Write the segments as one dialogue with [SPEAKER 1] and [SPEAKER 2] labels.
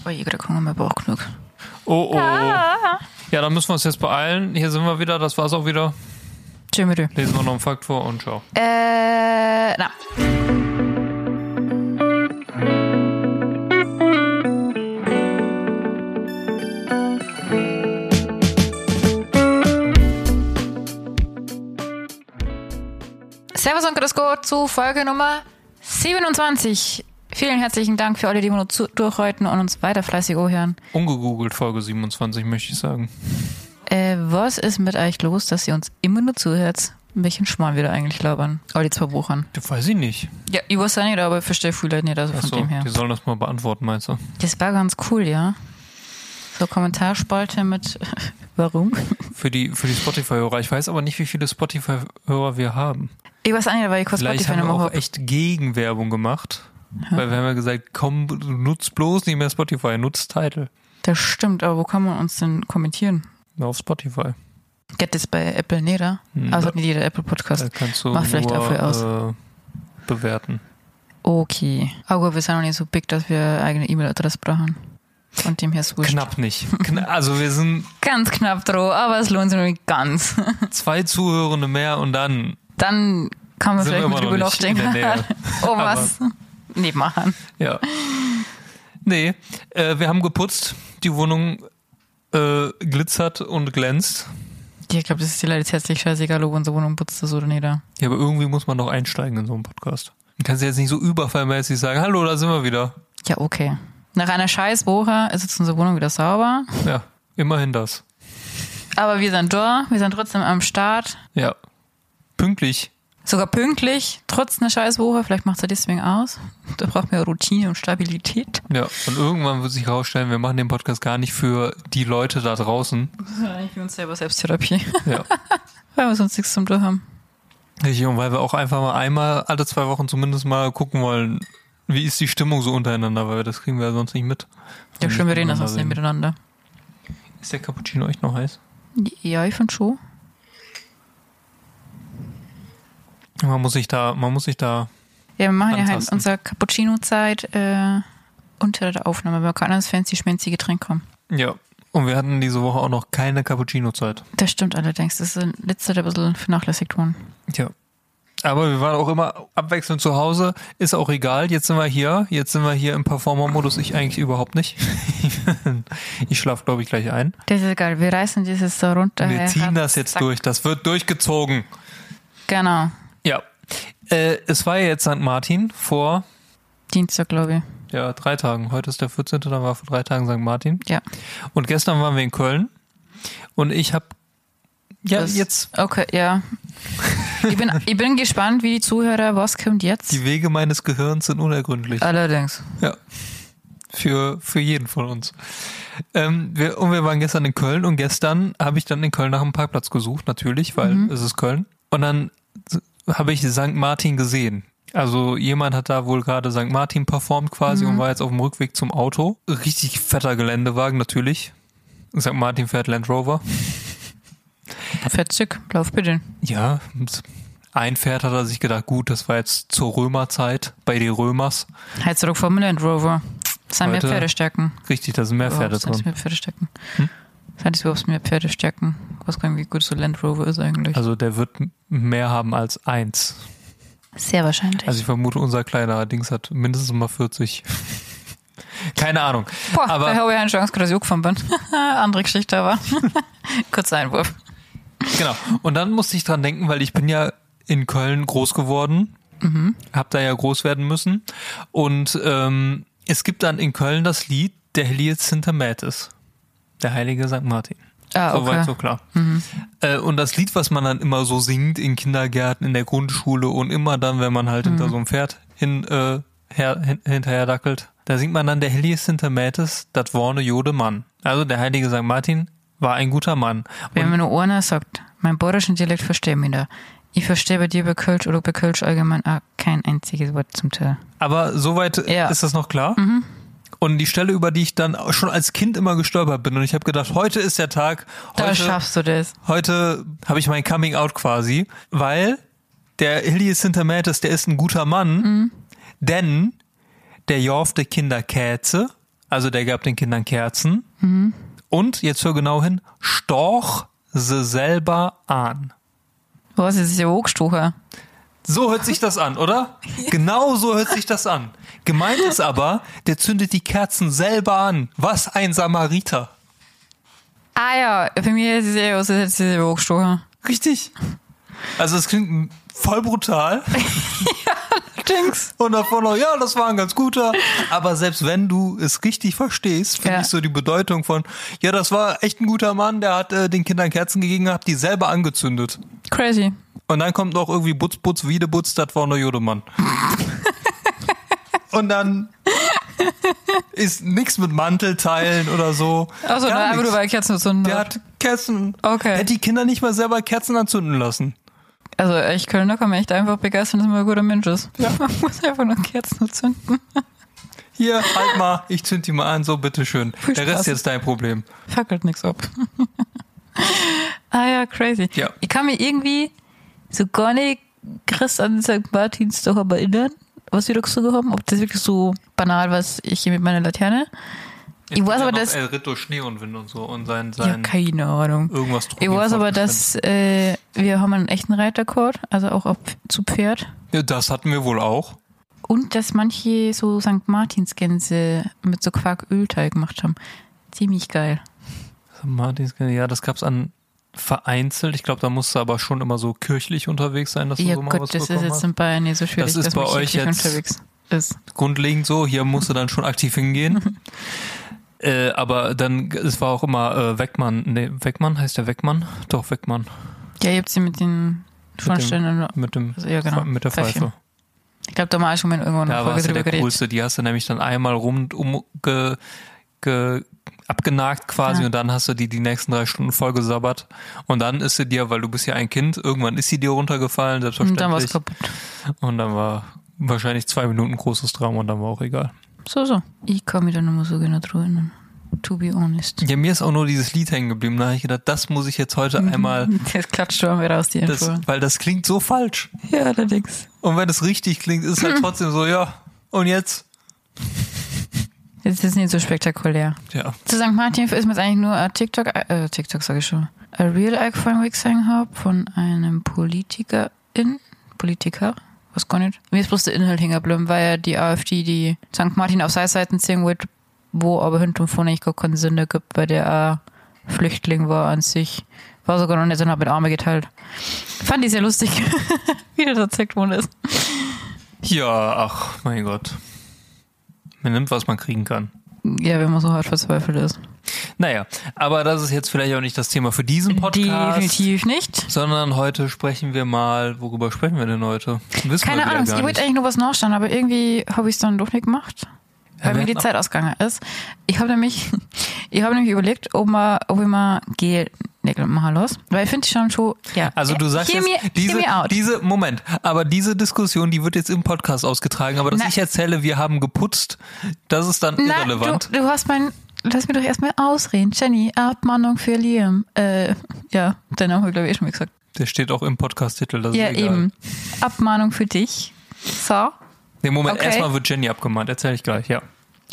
[SPEAKER 1] Oh, ich krieg Hunger, mein Bauch genug.
[SPEAKER 2] Oh. Ja, dann müssen wir uns jetzt beeilen. Hier sind wir wieder, das war's auch wieder.
[SPEAKER 1] Tschüss mit dir.
[SPEAKER 2] Lesen wir noch einen Fakt vor und ciao.
[SPEAKER 1] Na. Servus und grüß Gott zu Folge Nummer 27. Vielen herzlichen Dank für alle, die nur durchhalten und uns weiter fleißig anhören.
[SPEAKER 2] Ungegoogelt Folge 27, möchte ich sagen.
[SPEAKER 1] Was ist mit euch los, dass ihr uns immer nur zuhört? Welchen Schmarrn wir da eigentlich labern? All die 2 Wochen.
[SPEAKER 2] Das weiß ich nicht.
[SPEAKER 1] Ja, ich weiß auch nicht, aber ich verstehe viele Leute nicht, also von dem her.
[SPEAKER 2] Die sollen das mal beantworten, meinst du?
[SPEAKER 1] Das war ganz cool, ja. So Kommentarspalte mit warum?
[SPEAKER 2] Für die Spotify-Hörer. Ich weiß aber nicht, wie viele Spotify-Hörer wir haben.
[SPEAKER 1] Ich weiß auch nicht, weil ich kurz
[SPEAKER 2] Vielleicht
[SPEAKER 1] Spotify
[SPEAKER 2] haben wir
[SPEAKER 1] nochmal
[SPEAKER 2] auch echt Gegenwerbung gemacht. Weil wir haben ja gesagt, komm, nutzt bloß nicht mehr Spotify, nutzt Tidal.
[SPEAKER 1] Das stimmt, aber wo kann man uns denn kommentieren?
[SPEAKER 2] Auf Spotify.
[SPEAKER 1] Geht das bei Apple nicht, oder? Also nicht jeder Apple-Podcast.
[SPEAKER 2] Da kannst du
[SPEAKER 1] Macht vielleicht
[SPEAKER 2] nur,
[SPEAKER 1] dafür aus.
[SPEAKER 2] Bewerten.
[SPEAKER 1] Okay. Aber wir sind noch nicht so big, dass wir eine eigene E-Mail-Adresse brauchen. Von dem her ist wurscht.
[SPEAKER 2] Knapp nicht. Also wir sind
[SPEAKER 1] Ganz knapp drauf, aber es lohnt sich noch nicht ganz.
[SPEAKER 2] 2 Zuhörende mehr und dann
[SPEAKER 1] Dann kann man
[SPEAKER 2] sind wir
[SPEAKER 1] vielleicht mal
[SPEAKER 2] immer
[SPEAKER 1] drüber
[SPEAKER 2] noch nicht in der
[SPEAKER 1] nachdenken.
[SPEAKER 2] Nähe.
[SPEAKER 1] Oh, was? Nicht machen.
[SPEAKER 2] Ja. Nee, wir haben geputzt. Die Wohnung glitzert und glänzt.
[SPEAKER 1] Ja, ich glaube, das ist dir leider jetzt herzlich scheißegal, ob unsere Wohnung putzt ist oder nicht. Da.
[SPEAKER 2] Ja, aber irgendwie muss man doch einsteigen in so einen Podcast. Du kannst jetzt nicht so überfallmäßig sagen, hallo, da sind wir wieder.
[SPEAKER 1] Ja, okay. Nach einer Scheißwoche ist jetzt unsere Wohnung wieder sauber.
[SPEAKER 2] Ja, immerhin das.
[SPEAKER 1] Aber wir sind da, wir sind trotzdem am Start.
[SPEAKER 2] Ja, pünktlich.
[SPEAKER 1] Sogar pünktlich, trotz einer Scheißwoche. Vielleicht macht er deswegen aus. Da braucht man ja Routine und Stabilität.
[SPEAKER 2] Ja, und irgendwann wird sich herausstellen, wir machen den Podcast gar nicht für die Leute da draußen.
[SPEAKER 1] Das ist ja eigentlich für uns selber Selbsttherapie.
[SPEAKER 2] Ja.
[SPEAKER 1] Weil wir sonst nichts zum Tun haben.
[SPEAKER 2] Richtig, und weil wir auch einfach mal einmal alle 2 Wochen zumindest mal gucken wollen, wie ist die Stimmung so untereinander, weil das kriegen wir ja sonst nicht mit.
[SPEAKER 1] Ja, schön, wir reden das sonst nicht miteinander.
[SPEAKER 2] Ist der Cappuccino echt noch heiß?
[SPEAKER 1] Ja, ich finde schon.
[SPEAKER 2] Man muss sich da
[SPEAKER 1] Ja, wir machen ja halt
[SPEAKER 2] antasten.
[SPEAKER 1] unsere Cappuccino-Zeit unter der Aufnahme, weil wir kein anderes fancy-schmancy Getränk haben.
[SPEAKER 2] Ja, und wir hatten diese Woche auch noch keine Cappuccino-Zeit.
[SPEAKER 1] Das stimmt allerdings. Das ist in letzter Zeit ein bisschen vernachlässigt worden.
[SPEAKER 2] Ja. Aber wir waren auch immer abwechselnd zu Hause. Ist auch egal. Jetzt sind wir hier im Performer-Modus. Ich eigentlich überhaupt nicht. Ich schlafe, glaube ich, gleich ein.
[SPEAKER 1] Das ist egal. Wir reißen dieses so runter.
[SPEAKER 2] Wir ziehen das jetzt
[SPEAKER 1] Zack.
[SPEAKER 2] durch. Das wird durchgezogen.
[SPEAKER 1] Genau.
[SPEAKER 2] Ja. Es war ja jetzt St. Martin vor
[SPEAKER 1] Dienstag, glaube ich.
[SPEAKER 2] 3 Tagen. Heute ist der 14. Dann war vor 3 Tagen St. Martin.
[SPEAKER 1] Ja.
[SPEAKER 2] Und gestern waren wir in Köln. Und ich habe
[SPEAKER 1] Okay, ja. Ich bin gespannt, wie die Zuhörer, was kommt jetzt?
[SPEAKER 2] Die Wege meines Gehirns sind unergründlich.
[SPEAKER 1] Allerdings.
[SPEAKER 2] Ja. Für jeden von uns. Wir waren gestern in Köln und gestern habe ich dann in Köln nach einem Parkplatz gesucht, natürlich, weil es ist Köln. Und dann habe ich St. Martin gesehen. Also jemand hat da wohl gerade St. Martin performt quasi und war jetzt auf dem Rückweg zum Auto. Richtig fetter Geländewagen, natürlich. St. Martin fährt Land Rover.
[SPEAKER 1] 40, lauf bitte.
[SPEAKER 2] Ja, ein Pferd hat er sich gedacht, gut, das war jetzt zur Römerzeit bei den Römers.
[SPEAKER 1] Halt zurück vom Land Rover. Das sind mehr
[SPEAKER 2] Heute-
[SPEAKER 1] Pferdestärken.
[SPEAKER 2] Richtig, da sind mehr Pferde
[SPEAKER 1] Sind das
[SPEAKER 2] drin.
[SPEAKER 1] mehr Pferdestärken? Sind das überhaupt mehr Pferdestärken? Ich weiß gar nicht, wie gut so Land Rover ist eigentlich.
[SPEAKER 2] Also der wird mehr haben als 1.
[SPEAKER 1] Sehr wahrscheinlich.
[SPEAKER 2] Also ich vermute, unser kleiner Dings hat mindestens mal 40. Keine Ahnung.
[SPEAKER 1] Boah,
[SPEAKER 2] aber-
[SPEAKER 1] da habe ich eine Chance, dass ich angefahren bin. Andere Geschichte aber. Kurzer Einwurf.
[SPEAKER 2] Genau. Und dann musste ich dran denken, weil ich bin ja in Köln groß geworden. Hab da ja groß werden müssen. Und es gibt dann in Köln das Lied Der Helios-Sintermetis. Der heilige St. Martin.
[SPEAKER 1] Ah, okay.
[SPEAKER 2] Soweit so klar. Und das Lied, was man dann immer so singt in Kindergärten, in der Grundschule und immer dann, wenn man halt hinter so einem Pferd hinterher dackelt, da singt man dann Der Helios-Sintermetis, dat worne Jode Mann. Also der heilige St. Martin war ein guter Mann.
[SPEAKER 1] Wenn mir nur einer sagt, mein bayerischen Dialekt verstehe mich da. Ich verstehe bei dir bei Kölsch oder bei Kölsch allgemein auch kein einziges Wort zum Teil.
[SPEAKER 2] Aber soweit ist das noch klar. Und die Stelle, über die ich dann schon als Kind immer gestolpert bin und ich habe gedacht, heute ist der Tag.
[SPEAKER 1] Da schaffst du das.
[SPEAKER 2] Heute habe ich mein Coming Out quasi, weil der Helios-Sintermetis, der ist ein guter Mann, denn der jorfte Kinderkäze Also der gab den Kindern Kerzen. Und, jetzt hör genau hin, storch sie selber an.
[SPEAKER 1] Was ist ja hochgestochen?
[SPEAKER 2] So hört sich das an, oder? Genau so hört sich das an. Gemeint ist aber, der zündet die Kerzen selber an. Was ein Samariter.
[SPEAKER 1] Ah ja, für mich ist es eher aus, als hätte sie hochgestochen.
[SPEAKER 2] Richtig. Also es klingt voll brutal.
[SPEAKER 1] Allerdings.
[SPEAKER 2] Und davon noch, ja, das war ein ganz guter. Aber selbst wenn du es richtig verstehst, finde ich so die Bedeutung von, ja, das war echt ein guter Mann, der hat den Kindern Kerzen gegeben, hat die selber angezündet.
[SPEAKER 1] Crazy.
[SPEAKER 2] Und dann kommt noch irgendwie Butz, Butz, Wiedebutz, das war nur Jodemann. Und dann ist nichts mit Mantelteilen oder so.
[SPEAKER 1] Achso, nein, aber du war Kerzen anzünden.
[SPEAKER 2] Der hat Kerzen.
[SPEAKER 1] Okay.
[SPEAKER 2] Hätte die Kinder nicht mal selber Kerzen anzünden lassen.
[SPEAKER 1] Also echt, Kölner kann man echt einfach begeistern, dass man ein guter Mensch ist. Ja. Man muss einfach nur Kerzen anzünden.
[SPEAKER 2] Hier, halt mal, ich zünd die mal an, so bitteschön. Der Rest ist jetzt dein Problem.
[SPEAKER 1] Fackelt nix ab. Ah ja, crazy.
[SPEAKER 2] Ja.
[SPEAKER 1] Ich kann mich irgendwie so gar nicht krass an St. Martinstag aber erinnern, was wir da so haben. Ob das wirklich so banal war, ich hier mit meiner Laterne. Ich weiß aber, dass...
[SPEAKER 2] El Rito Schnee und Wind und so und sein
[SPEAKER 1] ja, keine Ahnung.
[SPEAKER 2] Irgendwas
[SPEAKER 1] Ich weiß aber, dass wir haben einen echten Reiter gehabt, also auch zu Pferd.
[SPEAKER 2] Ja, das hatten wir wohl auch.
[SPEAKER 1] Und dass manche so St. Martinsgänse mit so Quarkölteig gemacht haben. Ziemlich geil.
[SPEAKER 2] St. Martinsgänse, ja, das gab's an vereinzelt. Ich glaube, da musst du aber schon immer so kirchlich unterwegs sein, dass du so mal
[SPEAKER 1] Gott,
[SPEAKER 2] was
[SPEAKER 1] das ist
[SPEAKER 2] bekommen
[SPEAKER 1] jetzt
[SPEAKER 2] hast.
[SPEAKER 1] in Bayern nicht so schwierig,
[SPEAKER 2] Das ist
[SPEAKER 1] dass
[SPEAKER 2] bei
[SPEAKER 1] man
[SPEAKER 2] euch
[SPEAKER 1] kirchlich
[SPEAKER 2] jetzt
[SPEAKER 1] unterwegs ist.
[SPEAKER 2] Grundlegend so. Hier musst du dann schon aktiv hingehen. Aber dann, es war auch immer Weckmann. Nee, Weckmann? Heißt der Weckmann? Doch, Weckmann.
[SPEAKER 1] Ja, ihr habt sie mit den Schornsteinen.
[SPEAKER 2] Mit dem
[SPEAKER 1] Also, ja, genau.
[SPEAKER 2] mit der
[SPEAKER 1] Pfeifchen.
[SPEAKER 2] Pfeife.
[SPEAKER 1] Ich glaube, da mal schon mal irgendwo eine
[SPEAKER 2] Da
[SPEAKER 1] Folge
[SPEAKER 2] warst du
[SPEAKER 1] drüber
[SPEAKER 2] der
[SPEAKER 1] geredet.
[SPEAKER 2] Coolste. Die hast du nämlich dann einmal abgenagt quasi und dann hast du die nächsten 3 Stunden voll gesabbert. Und dann ist sie dir, weil du bist ja ein Kind, irgendwann ist sie dir runtergefallen,
[SPEAKER 1] Und
[SPEAKER 2] selbstverständlich.
[SPEAKER 1] dann war es kaputt.
[SPEAKER 2] Und dann war wahrscheinlich 2 Minuten großes Drama und dann war auch egal.
[SPEAKER 1] So. Ich kann mich da nicht mehr so genau dran erinnern. To be honest.
[SPEAKER 2] Ja, mir ist auch nur dieses Lied hängen geblieben. Da habe ich gedacht, das muss ich jetzt heute einmal,
[SPEAKER 1] Das klatscht schon wieder aus die Info.
[SPEAKER 2] weil das klingt so falsch.
[SPEAKER 1] Ja, allerdings.
[SPEAKER 2] Und wenn es richtig klingt, ist es halt trotzdem so, ja, und jetzt?
[SPEAKER 1] Das ist nicht so spektakulär.
[SPEAKER 2] Ja.
[SPEAKER 1] Zu St. Martin ist mir jetzt eigentlich nur ein TikTok sage ich schon, ein Real eingefallen, wo ich gesehen habe, von einem Politiker, was gar nicht. Mir ist bloß der Inhalt hängen geblieben, weil ja die AfD die St. Martin auf seine Seiten ziehen wollte, wo aber hinten und vorne gar keinen Sinn ergibt, weil der Flüchtling war an sich. War sogar noch nicht und hat mit Arme geteilt. Fand ich sehr lustig, wie das erzählt worden ist.
[SPEAKER 2] Ja, ach, mein Gott. Man nimmt, was man kriegen kann.
[SPEAKER 1] Ja, wenn man so hart verzweifelt ist.
[SPEAKER 2] Naja, aber das ist jetzt vielleicht auch nicht das Thema für diesen Podcast.
[SPEAKER 1] Definitiv nicht.
[SPEAKER 2] Sondern heute sprechen wir mal, worüber sprechen wir denn heute? Wissen
[SPEAKER 1] Keine
[SPEAKER 2] wir
[SPEAKER 1] Ahnung,
[SPEAKER 2] gar
[SPEAKER 1] ich wollte eigentlich nur was nachschauen, aber irgendwie habe ich es dann doch nicht gemacht. Weil mir die Zeit ausgegangen ist. Ich habe nämlich überlegt, ob ich mal Gel-Nägel machen lasse. Weil ich finde schon, ja.
[SPEAKER 2] Also du sagst jetzt, diese Diskussion, die wird jetzt im Podcast ausgetragen, aber dass ich erzähle, wir haben geputzt, das ist dann irrelevant.
[SPEAKER 1] Du hast lass mich doch erstmal ausreden. Jenny, Abmahnung für Liam. Ja, den haben wir, glaube ich, schon mal gesagt.
[SPEAKER 2] Der steht auch im Podcast-Titel, das
[SPEAKER 1] ja,
[SPEAKER 2] ist egal.
[SPEAKER 1] Eben. Abmahnung für dich. So.
[SPEAKER 2] Nee, Moment,
[SPEAKER 1] Okay.
[SPEAKER 2] erstmal wird Jenny abgemahnt, erzähle ich gleich, ja.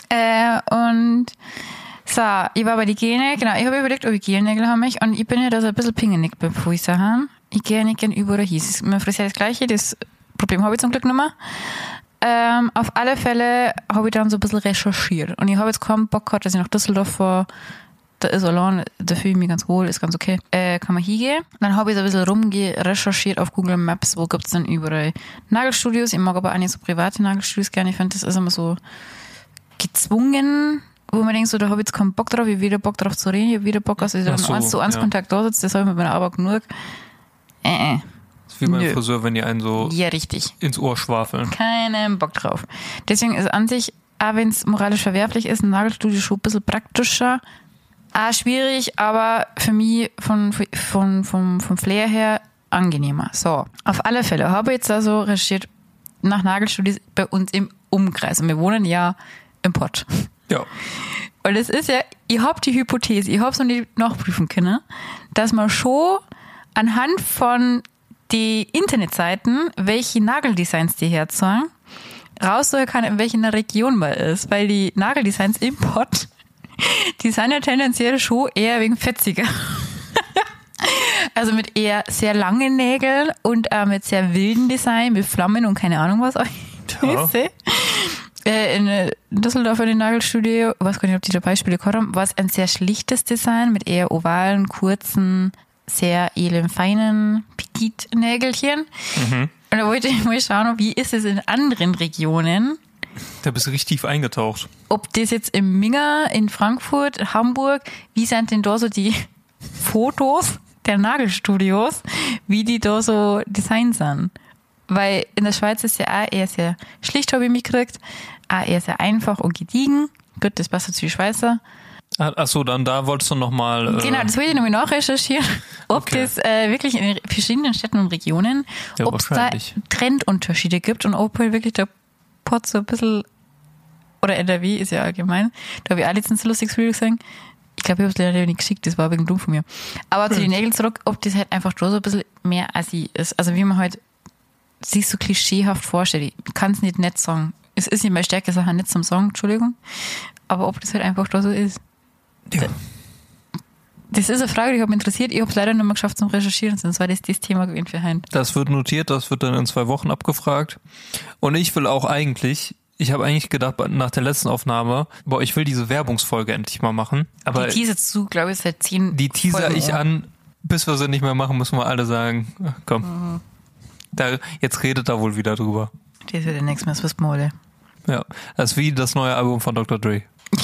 [SPEAKER 1] Und so, ich war bei die Gelnägel, genau, ich habe überlegt, ob ich Gelnägel habe mich und ich bin ja da so ein bisschen pingelig beim Fuße haben. Ich gehe nicht gern über oder hieß. Mein Friseur das gleiche, das Problem habe ich zum Glück nicht mehr. Auf alle Fälle habe ich dann so ein bisschen recherchiert und ich habe jetzt keinen Bock gehabt, dass ich nach Düsseldorf fahre. Da ist allein, da fühle ich mich ganz wohl, ist ganz okay. Kann man hingehen. Dann habe ich so ein bisschen recherchiert auf Google Maps, wo gibt's denn überall Nagelstudios. Ich mag aber auch nicht so private Nagelstudios gerne. Ich finde, das ist immer so gezwungen, wo man denkt, so, da habe ich jetzt keinen Bock drauf, ich habe wieder Bock drauf zu reden, ich habe wieder Bock, dass ich dann 1:1 Kontakt da sitze, das habe ich mit meiner Arbeit genug.
[SPEAKER 2] Das ist wie beim Friseur, wenn die einen so
[SPEAKER 1] ja, richtig.
[SPEAKER 2] ins Ohr schwafeln.
[SPEAKER 1] Keinen Bock drauf. Deswegen ist an sich, auch wenn es moralisch verwerflich ist, ein Nagelstudio schon ein bisschen praktischer. Schwierig, aber für mich vom Flair her angenehmer. So, auf alle Fälle habe ich jetzt also recherchiert nach Nagelstudios bei uns im Umkreis. Und wir wohnen ja im Pott.
[SPEAKER 2] Ja.
[SPEAKER 1] Und es ist ja, ich habe die Hypothese, ich habe es noch nicht nachprüfen können, dass man schon anhand von die Internetseiten, welche Nageldesigns die herzeigen, raussuchen kann, in welcher Region man ist, weil die Nageldesigns im Pott, die sind ja tendenziell schon eher wegen fetziger. Also mit eher sehr langen Nägeln und mit sehr wilden Design, mit Flammen und keine Ahnung was. In Düsseldorf in den Nagelstudio, ich weiß gar nicht, ob die da Beispiele gehabt haben, war es ein sehr schlichtes Design mit eher ovalen, kurzen, sehr edlen, feinen Petit-Nägelchen. Und da wollte ich mal schauen, wie ist es in anderen Regionen.
[SPEAKER 2] Da bist du richtig tief eingetaucht.
[SPEAKER 1] Ob das jetzt im Minga, in Frankfurt, Hamburg, wie sind denn da so die Fotos der Nagelstudios, wie die da so designt sind? Weil in der Schweiz ist ja auch eher sehr schlicht, habe ich mitgekriegt, auch eher sehr einfach und gediegen. Gut, das passt zu die Schweizer.
[SPEAKER 2] Achso, dann da wolltest du nochmal...
[SPEAKER 1] Genau, das will ich nochmal nachrecherchieren, ob das wirklich in verschiedenen Städten und Regionen, ob es da Trendunterschiede gibt und ob halt wirklich der Pott so ein bisschen, oder NRW ist ja allgemein, da habe ich auch letztens ein lustiges Video gesehen. Ich glaube, ich habe es leider nicht geschickt, das war ein bisschen dumm von mir. Aber zu den Nägeln zurück, ob das halt einfach da so ein bisschen mehr assi ist. Also wie man halt sich so klischeehaft vorstellt. Ich kann es nicht nett sagen. Es ist nicht meine stärkste Sache, nicht zum Sagen, Entschuldigung. Aber ob das halt einfach da so ist.
[SPEAKER 2] Ja.
[SPEAKER 1] Das ist eine Frage, die hat mich interessiert. Ich habe es leider nicht mehr geschafft zum Recherchieren, sonst war das Thema gewesen für heute.
[SPEAKER 2] Das wird notiert, das wird dann in 2 Wochen abgefragt. Und ich will auch eigentlich... Ich habe eigentlich gedacht, nach der letzten Aufnahme, ich will diese Werbungsfolge endlich mal machen. Aber
[SPEAKER 1] die teaserst du, glaube ich, seit 10
[SPEAKER 2] Die teaser
[SPEAKER 1] Folgen
[SPEAKER 2] ich an, bis wir sie nicht mehr machen, müssen wir alle sagen, ach, komm, jetzt redet da wohl wieder drüber.
[SPEAKER 1] Das wird der nächste Mal, was Mode.
[SPEAKER 2] Ja, das ist wie das neue Album von Dr. Dre.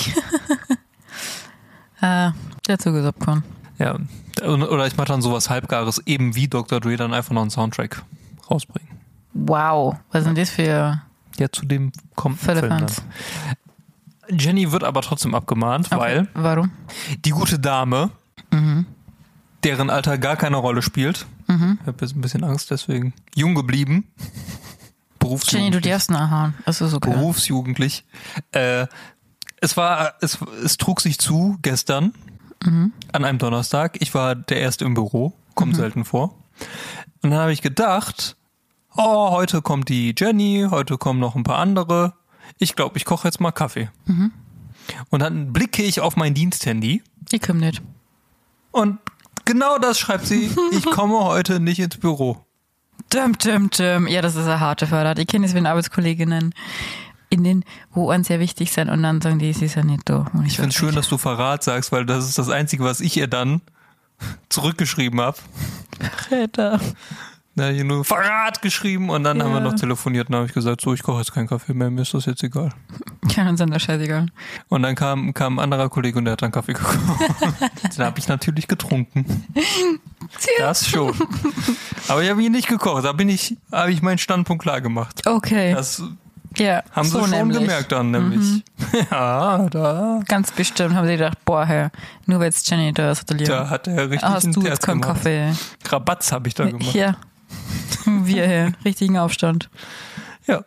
[SPEAKER 1] Der Zug ist abgefahren.
[SPEAKER 2] Ja, oder ich mache dann sowas Halbgares, eben wie Dr. Dre, dann einfach noch einen Soundtrack rausbringen.
[SPEAKER 1] Wow, was sind das für...
[SPEAKER 2] Ja, zu dem kommt ein Film dann. Jenny wird aber trotzdem abgemahnt, weil
[SPEAKER 1] Warum?
[SPEAKER 2] Die gute Dame, deren Alter gar keine Rolle spielt, ich habe jetzt ein bisschen Angst, deswegen jung geblieben,
[SPEAKER 1] Jenny, du darfst nachhauen. Das ist okay.
[SPEAKER 2] Berufsjugendlich. Es trug sich zu gestern an einem Donnerstag. Ich war der Erste im Büro, kommt selten vor. Und dann habe ich gedacht, heute kommt die Jenny, heute kommen noch ein paar andere. Ich glaube, ich koche jetzt mal Kaffee. Und dann blicke ich auf mein Diensthandy.
[SPEAKER 1] Ich komme nicht.
[SPEAKER 2] Und genau das schreibt sie. Ich komme heute nicht ins Büro.
[SPEAKER 1] Ja, das ist eine harte Verrat. Ich kenne es, wenn Arbeitskolleginnen wo uns sehr wichtig sind und dann sagen die, sie ist ja nicht da.
[SPEAKER 2] Ich finde es schön, dass du Verrat sagst, weil das ist das Einzige, was ich ihr dann zurückgeschrieben habe.
[SPEAKER 1] Verräter.
[SPEAKER 2] Da habe ich nur Verrat geschrieben und dann haben wir noch telefoniert und dann habe ich gesagt, so, ich koche jetzt keinen Kaffee mehr, mir ist das jetzt egal.
[SPEAKER 1] Ja, uns ist das scheißegal.
[SPEAKER 2] Und dann kam ein anderer Kollege und der hat dann Kaffee gekocht. Den habe ich natürlich getrunken. Das schon. Aber ich habe ihn nicht gekocht, da habe ich meinen Standpunkt klar gemacht.
[SPEAKER 1] Okay.
[SPEAKER 2] Das haben
[SPEAKER 1] so
[SPEAKER 2] sie schon
[SPEAKER 1] nämlich
[SPEAKER 2] gemerkt dann, nämlich. Ja, da.
[SPEAKER 1] Ganz bestimmt haben sie gedacht, boah, Herr, nur weil jetzt Jenny da ist,
[SPEAKER 2] da hat er richtig
[SPEAKER 1] hast
[SPEAKER 2] einen
[SPEAKER 1] du
[SPEAKER 2] Terz
[SPEAKER 1] jetzt keinen
[SPEAKER 2] gemacht.
[SPEAKER 1] Kaffee.
[SPEAKER 2] Rabatz habe ich da gemacht.
[SPEAKER 1] Ja. Wir hier, richtigen Aufstand.
[SPEAKER 2] Ja.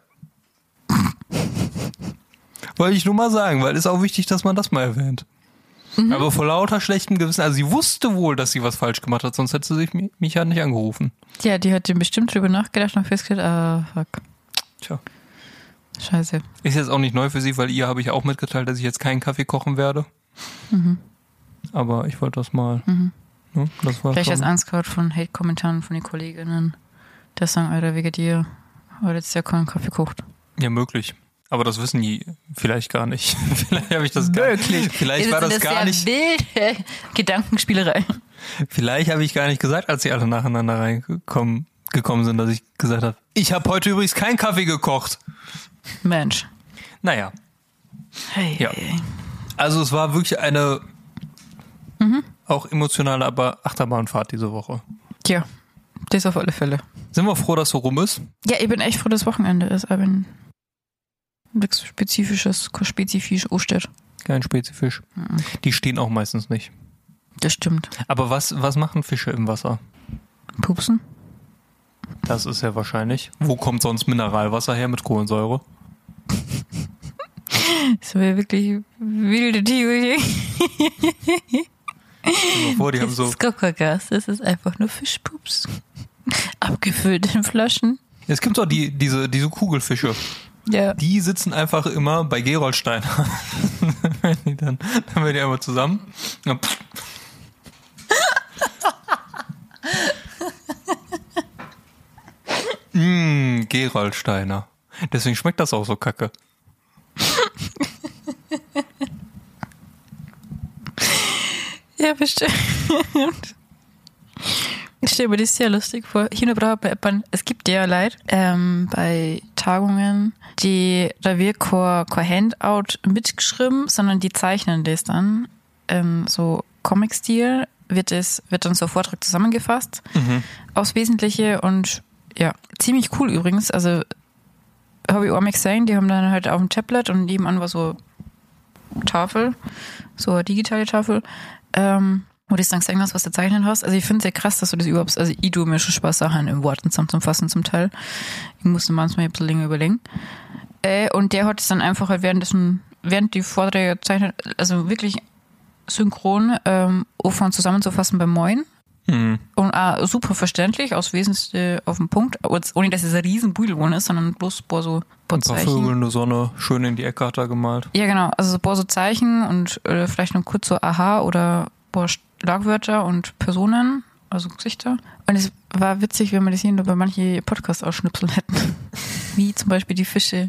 [SPEAKER 2] Wollte ich nur mal sagen, weil es ist auch wichtig, dass man das mal erwähnt. Aber vor lauter schlechtem Gewissen, also sie wusste wohl, dass sie was falsch gemacht hat, sonst hätte sie mich ja nicht angerufen.
[SPEAKER 1] Ja, die hat bestimmt drüber nachgedacht und festgestellt, fuck.
[SPEAKER 2] Tja.
[SPEAKER 1] Scheiße.
[SPEAKER 2] Ist jetzt auch nicht neu für sie, weil ihr habe ich auch mitgeteilt, dass ich jetzt keinen Kaffee kochen werde. Aber ich wollte das mal. Ne, das war
[SPEAKER 1] Vielleicht
[SPEAKER 2] schon.
[SPEAKER 1] als Angst gehabt von Hate-Kommentaren von den Kolleginnen, dass sagen, Alter, wegen dir hat jetzt ja keinen Kaffee gekocht.
[SPEAKER 2] Ja, möglich. Aber das wissen die vielleicht gar nicht. Vielleicht habe ich das gar nicht. Vielleicht war das gar nicht.
[SPEAKER 1] Wilde Gedankenspielerei.
[SPEAKER 2] Vielleicht habe ich gar nicht gesagt, als sie alle nacheinander gekommen sind, dass ich gesagt habe, ich habe heute übrigens keinen Kaffee gekocht.
[SPEAKER 1] Mensch.
[SPEAKER 2] Naja.
[SPEAKER 1] Hey.
[SPEAKER 2] Ja. Also es war wirklich eine auch emotionale, aber Achterbahnfahrt diese Woche.
[SPEAKER 1] Ja, das auf alle Fälle.
[SPEAKER 2] Sind wir froh, dass so rum ist?
[SPEAKER 1] Ja, ich bin echt froh, dass Wochenende ist, aber nichts Spezifisches, kein spezifisch Ostedt.
[SPEAKER 2] Kein Spezifisch. Die stehen auch meistens nicht.
[SPEAKER 1] Das stimmt.
[SPEAKER 2] Aber was machen Fische im Wasser?
[SPEAKER 1] Pupsen?
[SPEAKER 2] Das ist ja wahrscheinlich. Wo kommt sonst Mineralwasser her mit Kohlensäure?
[SPEAKER 1] Das wäre wirklich wilde Theorie.
[SPEAKER 2] Vor, die haben so.
[SPEAKER 1] Das ist gar kein Gas, das ist einfach nur Fischpups. Abgefüllt in Flaschen.
[SPEAKER 2] Es gibt doch diese Kugelfische.
[SPEAKER 1] Ja.
[SPEAKER 2] Die sitzen einfach immer bei Gerolsteiner. dann werden die einmal zusammen. Ja, Gerolsteiner. Deswegen schmeckt das auch so kacke.
[SPEAKER 1] Ja, bestimmt. Ich stelle mir das sehr lustig vor. Hier nur braucht man, es gibt ja Leute bei Tagungen, da wird kein Handout mitgeschrieben, sondern die zeichnen das dann so Comic-Stil, wird dann so Vortrag zusammengefasst aufs Wesentliche und ja, ziemlich cool übrigens. Also habe ich auch mal gesehen, die haben dann halt auf dem Tablet und nebenan war so Tafel, so eine digitale Tafel, wo du dann gesehen hast, was du zeichnen hast. Also ich finde es sehr krass, dass du das überhaupt, also ich tue mir schon Spaß, Sachen in Worten zusammenzufassen zum Teil. Ich musste manchmal ein bisschen länger überlegen. Und der hat es dann einfach halt während die Vorträge zeichnet, also wirklich synchron anfangen zusammenzufassen beim Moin. Und auch super verständlich, aus Wesentlichen auf den Punkt, ohne dass es ein riesen Budelwohn ist, sondern bloß ein paar
[SPEAKER 2] Zeichen. Vögel in der Sonne, schön in die Ecke hat er gemalt.
[SPEAKER 1] Ja, genau, also so ein paar so Zeichen und vielleicht noch kurz so Aha oder ein paar Schlagwörter und Personen, also Gesichter. Und es war witzig, wenn wir das hier nur bei manchen Podcasts ausschnipseln hätten. Wie zum Beispiel die Fische.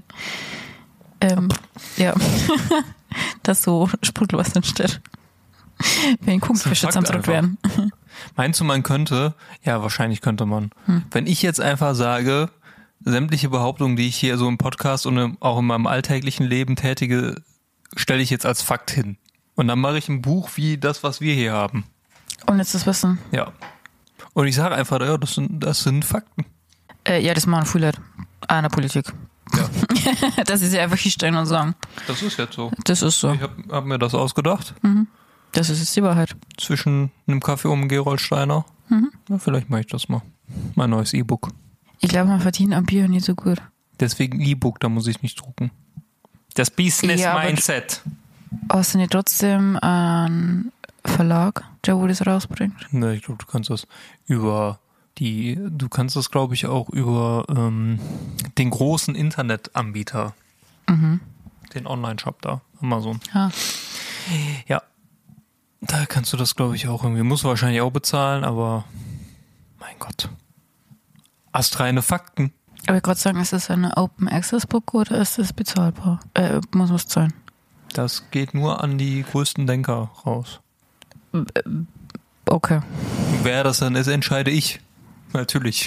[SPEAKER 1] Ja, dass so Sprudelwasser entsteht. Wenn Kunstfische zusammendrückt werden.
[SPEAKER 2] Meinst du, man könnte? Ja, wahrscheinlich könnte man. Wenn ich jetzt einfach sage, sämtliche Behauptungen, die ich hier so im Podcast und auch in meinem alltäglichen Leben tätige, stelle ich jetzt als Fakt hin. Und dann mache ich ein Buch wie das, was wir hier haben.
[SPEAKER 1] Und jetzt das Wissen.
[SPEAKER 2] Ja. Und ich sage einfach, ja, das sind Fakten.
[SPEAKER 1] Ja, das machen viele Leute. Auch in der Politik. Ja. Das ist ja einfach hinstellen und sagen.
[SPEAKER 2] Das ist jetzt so.
[SPEAKER 1] Das ist so.
[SPEAKER 2] Ich hab mir das ausgedacht.
[SPEAKER 1] Das ist jetzt die Wahrheit.
[SPEAKER 2] Zwischen einem Kaffee und einem Gerolsteiner. Ja, vielleicht mache ich das mal. Mein neues E-Book.
[SPEAKER 1] Ich glaube, man verdient am Bier nicht so gut.
[SPEAKER 2] Deswegen E-Book, da muss ich nicht drucken. Das Business-Mindset.
[SPEAKER 1] Hast du nicht trotzdem einen Verlag, der wo das rausbringt?
[SPEAKER 2] Ne, ich glaube, du kannst das glaube ich, auch über den großen Internetanbieter. Den Online-Shop da, Amazon. Ja. Da kannst du das, glaube ich, auch irgendwie. Musst du wahrscheinlich auch bezahlen, aber mein Gott. Astreine Fakten.
[SPEAKER 1] Aber ich gerade sagen, ist das eine Open Access Book oder ist das bezahlbar? Muss was zahlen?
[SPEAKER 2] Das geht nur an die größten Denker raus.
[SPEAKER 1] Okay.
[SPEAKER 2] Wer das dann ist, entscheide ich. Natürlich.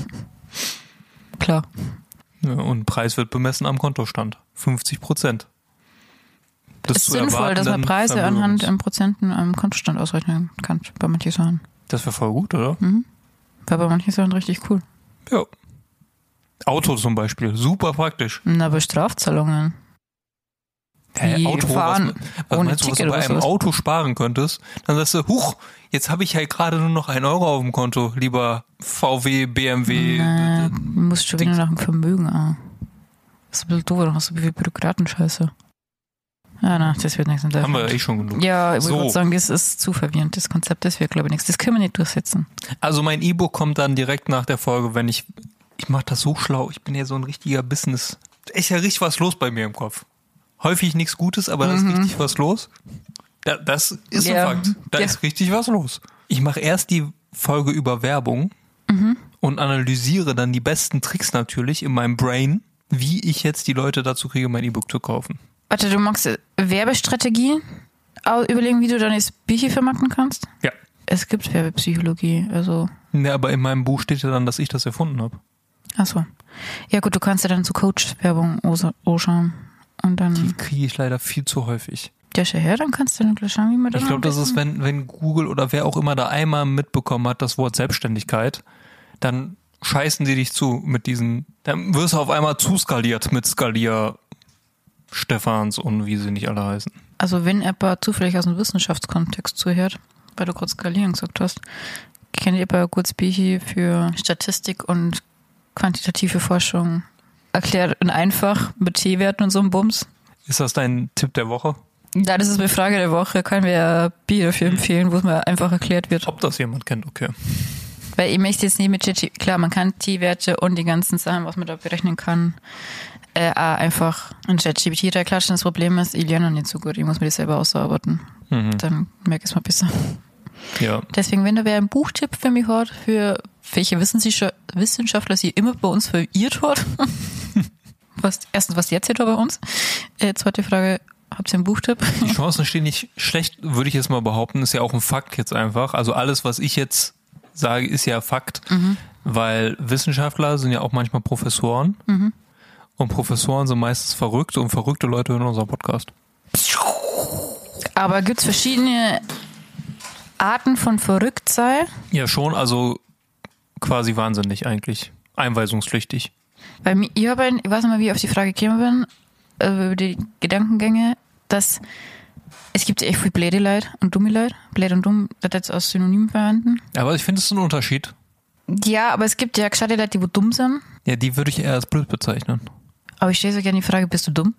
[SPEAKER 1] Klar.
[SPEAKER 2] Ja, und Preis wird bemessen am Kontostand. 50%.
[SPEAKER 1] Es ist sinnvoll, dass man Preise anhand in Prozenten am Kontostand ausrechnen kann, bei manchen Sachen.
[SPEAKER 2] Das wäre voll gut, oder?
[SPEAKER 1] War bei manchen Sachen richtig cool.
[SPEAKER 2] Ja. Auto zum Beispiel, super praktisch.
[SPEAKER 1] Na, bei Strafzahlungen.
[SPEAKER 2] Hey, Auto,
[SPEAKER 1] fahren
[SPEAKER 2] was
[SPEAKER 1] ohne
[SPEAKER 2] meinst du, was
[SPEAKER 1] Ticket
[SPEAKER 2] du bei
[SPEAKER 1] oder
[SPEAKER 2] einem
[SPEAKER 1] sowas?
[SPEAKER 2] Auto sparen könntest? Dann sagst du, huch, jetzt habe ich halt gerade nur noch 1 Euro auf dem Konto, lieber VW, BMW.
[SPEAKER 1] Du musst schon wieder nach dem Vermögen an. Das ist ein bisschen doof, dann hast du wie viel Bürokratenscheiße. Ja, na, das wird nichts.
[SPEAKER 2] Haben wir ja schon genug.
[SPEAKER 1] Ja, ich
[SPEAKER 2] So.
[SPEAKER 1] würde sagen, das ist zu verwirrend. Das Konzept, das wird, glaube ich, nichts. Das können wir nicht durchsetzen.
[SPEAKER 2] Also mein E-Book kommt dann direkt nach der Folge, wenn ich mache das so schlau, ich bin ja so ein richtiger Business. Da ist ja richtig was los bei mir im Kopf. Häufig nichts Gutes, aber da ist richtig was los. Das ist ein Fakt. Da ist richtig was los. Ich mache erst die Folge über Werbung und analysiere dann die besten Tricks natürlich in meinem Brain, wie ich jetzt die Leute dazu kriege, mein E-Book zu kaufen.
[SPEAKER 1] Warte, du magst Werbestrategie überlegen, wie du deine Bücher vermarkten kannst?
[SPEAKER 2] Ja.
[SPEAKER 1] Es gibt Werbepsychologie, also.
[SPEAKER 2] Ja, aber in meinem Buch steht ja dann, dass ich das erfunden habe.
[SPEAKER 1] Ach so. Ja gut, du kannst ja dann zu Coach-Werbung anschauen. Und dann.
[SPEAKER 2] Die kriege ich leider viel zu häufig.
[SPEAKER 1] Ja, schau her, dann kannst du dann gleich schauen, wie man das.
[SPEAKER 2] Ich glaube, das ist, wenn Google oder wer auch immer da einmal mitbekommen hat, das Wort Selbstständigkeit, dann scheißen sie dich zu mit diesen, dann wirst du auf einmal zuskaliert mit Skalier Stefans und wie sie nicht alle heißen.
[SPEAKER 1] Also wenn jemand zufällig aus dem Wissenschaftskontext zuhört, weil du kurz Skalieren gesagt hast, kennt ihr aber kurz Bücher für Statistik und quantitative Forschung erklärt und einfach mit T-Werten und so einem Bums?
[SPEAKER 2] Ist das dein Tipp der Woche?
[SPEAKER 1] Ja, das ist eine Frage der Woche. Können wir Bier dafür empfehlen, wo es mal einfach erklärt wird.
[SPEAKER 2] Ob das jemand kennt, okay.
[SPEAKER 1] Weil ich möchte jetzt nicht mit ChatGPT, klar, man kann T-Werte und die ganzen Sachen, was man da berechnen kann, auch einfach in ChatGPT reinklatschen. Das Problem ist, ich lerne noch nicht so gut. Ich muss mir das selber ausarbeiten. Dann merke ich es mal besser.
[SPEAKER 2] Ja.
[SPEAKER 1] Deswegen, wenn da wer einen Buchtipp für mich hat, für welche Wissenschaftler sie immer bei uns verirrt hat, erstens, was jetzt hier da bei uns? Zweite Frage, habt ihr einen Buchtipp?
[SPEAKER 2] Die Chancen stehen nicht schlecht, würde ich jetzt mal behaupten. Ist ja auch ein Fakt jetzt einfach. Also alles, was ich jetzt sage, ist ja Fakt, weil Wissenschaftler sind ja auch manchmal Professoren und Professoren sind meistens verrückt und verrückte Leute hören unseren Podcast.
[SPEAKER 1] Aber gibt es verschiedene Arten von Verrücktsein?
[SPEAKER 2] Ja schon, also quasi wahnsinnig eigentlich. Einweisungspflichtig.
[SPEAKER 1] Weil ich weiß nicht mal, wie ich auf die Frage gekommen bin, über die Gedankengänge, dass es gibt ja echt viel blöde Leute und dumme Leute. Blöd und dumm, das jetzt als Synonym verwenden.
[SPEAKER 2] Aber ich finde, es ist ein Unterschied.
[SPEAKER 1] Ja, aber es gibt ja gescheite Leute, die wo dumm sind.
[SPEAKER 2] Ja, die würde ich eher als blöd bezeichnen.
[SPEAKER 1] Aber ich stelle so gerne die Frage, bist du dumm?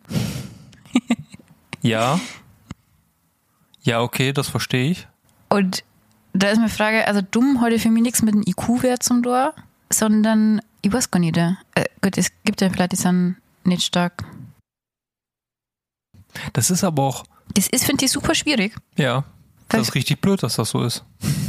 [SPEAKER 2] Ja. Ja, okay, das verstehe ich.
[SPEAKER 1] Und da ist meine Frage, also dumm heute für mich nichts mit einem IQ-Wert zum Tor, sondern ich weiß gar nicht. Gut, es gibt ja vielleicht, die sind nicht stark.
[SPEAKER 2] Das ist aber auch...
[SPEAKER 1] Das ist, finde ich, super schwierig.
[SPEAKER 2] Ja, das ist richtig blöd, dass das so ist.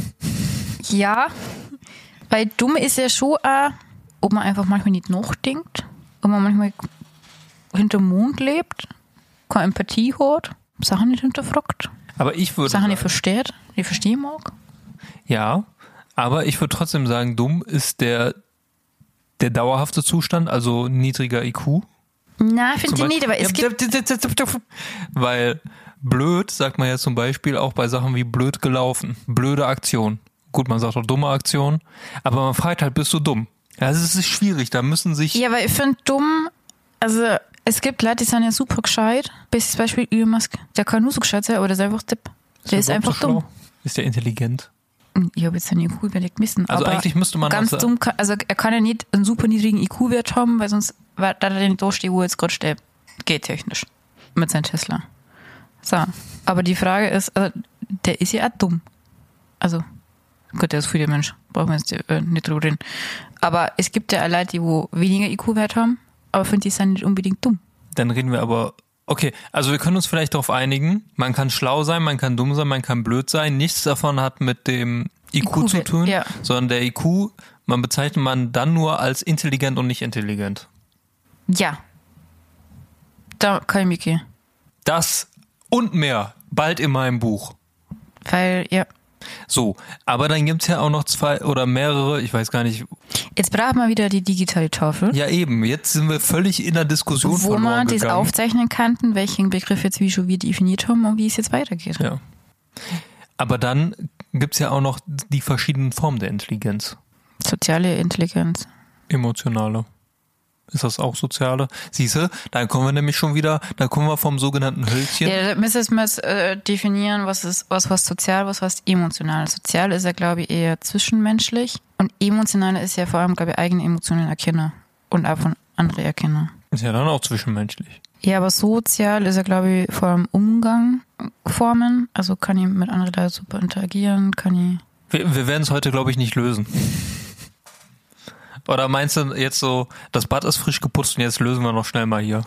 [SPEAKER 1] Ja, weil dumm ist ja schon auch, ob man einfach manchmal nicht nachdenkt, ob man manchmal hinterm Mond lebt, keine Empathie hat, Sachen nicht hinterfragt,
[SPEAKER 2] aber ich würde
[SPEAKER 1] Sachen nicht versteht, nicht verstehen mag.
[SPEAKER 2] Ja, aber ich würde trotzdem sagen, dumm ist der dauerhafte Zustand, also niedriger IQ.
[SPEAKER 1] Na, finde ich nicht, aber es gibt...
[SPEAKER 2] Weil blöd sagt man ja zum Beispiel auch bei Sachen wie blöd gelaufen, blöde Aktion. Gut, man sagt auch dumme Aktion, aber man fragt halt, bist du dumm? Ja, es ist schwierig, da müssen sich...
[SPEAKER 1] Ja, aber ich finde dumm, also es gibt Leute, die sind ja super gescheit, bis zum Beispiel Elon Musk, der kann nur so gescheit sein, aber der ist einfach Tipp. Der ist einfach
[SPEAKER 2] so
[SPEAKER 1] dumm.
[SPEAKER 2] Ist der intelligent?
[SPEAKER 1] Ich habe jetzt seinen IQ überlegt missen.
[SPEAKER 2] Also
[SPEAKER 1] aber
[SPEAKER 2] eigentlich müsste man
[SPEAKER 1] ganz dumm, also er kann ja nicht einen super niedrigen IQ-Wert haben, weil sonst da er nicht da steht, wo er jetzt gerade steht. Geht technisch. Mit seinem Tesla. So. Aber die Frage ist, also, der ist ja auch dumm. Also, gut, der ist viel der Mensch. Brauchen wir jetzt nicht drüber reden. Aber es gibt ja auch Leute, die wo weniger IQ-Wert haben, aber finde ich, sind nicht unbedingt dumm.
[SPEAKER 2] Dann reden wir aber... Okay, also wir können uns vielleicht darauf einigen, man kann schlau sein, man kann dumm sein, man kann blöd sein. Nichts davon hat mit dem IQ zu tun,
[SPEAKER 1] ja.
[SPEAKER 2] Sondern der IQ, bezeichnet man dann nur als intelligent und nicht intelligent.
[SPEAKER 1] Ja. Da kann ich mich gehen.
[SPEAKER 2] Das und mehr, bald in meinem Buch.
[SPEAKER 1] Weil, ja.
[SPEAKER 2] So, aber dann gibt's ja auch noch 2 oder mehrere, ich weiß gar nicht.
[SPEAKER 1] Jetzt braucht man wieder die digitale Tafel.
[SPEAKER 2] Ja eben, jetzt sind wir völlig in der Diskussion
[SPEAKER 1] wo man das
[SPEAKER 2] gegangen.
[SPEAKER 1] aufzeichnen kann, welchen Begriff jetzt wie schon wir definiert haben und wie es jetzt weitergeht.
[SPEAKER 2] Ja. Aber dann gibt's ja auch noch die verschiedenen Formen der Intelligenz.
[SPEAKER 1] Soziale Intelligenz.
[SPEAKER 2] Emotionale. Ist das auch soziale? Siehste, dann kommen wir nämlich schon wieder, dann kommen wir vom sogenannten Hölzchen.
[SPEAKER 1] Ja, da müssen wir definieren, was sozial, was heißt emotional. Sozial ist ja, glaube ich, eher zwischenmenschlich und emotional ist ja vor allem, glaube ich, eigene Emotionen erkennen und auch von anderen erkennen.
[SPEAKER 2] Ist ja dann auch zwischenmenschlich.
[SPEAKER 1] Ja, aber sozial ist ja, glaube ich, vor allem Umgang formen. Also kann ich mit anderen Leuten super interagieren, kann ich...
[SPEAKER 2] Wir werden es heute, glaube ich, nicht lösen. Oder meinst du jetzt so, das Bad ist frisch geputzt und jetzt lösen wir noch schnell mal hier?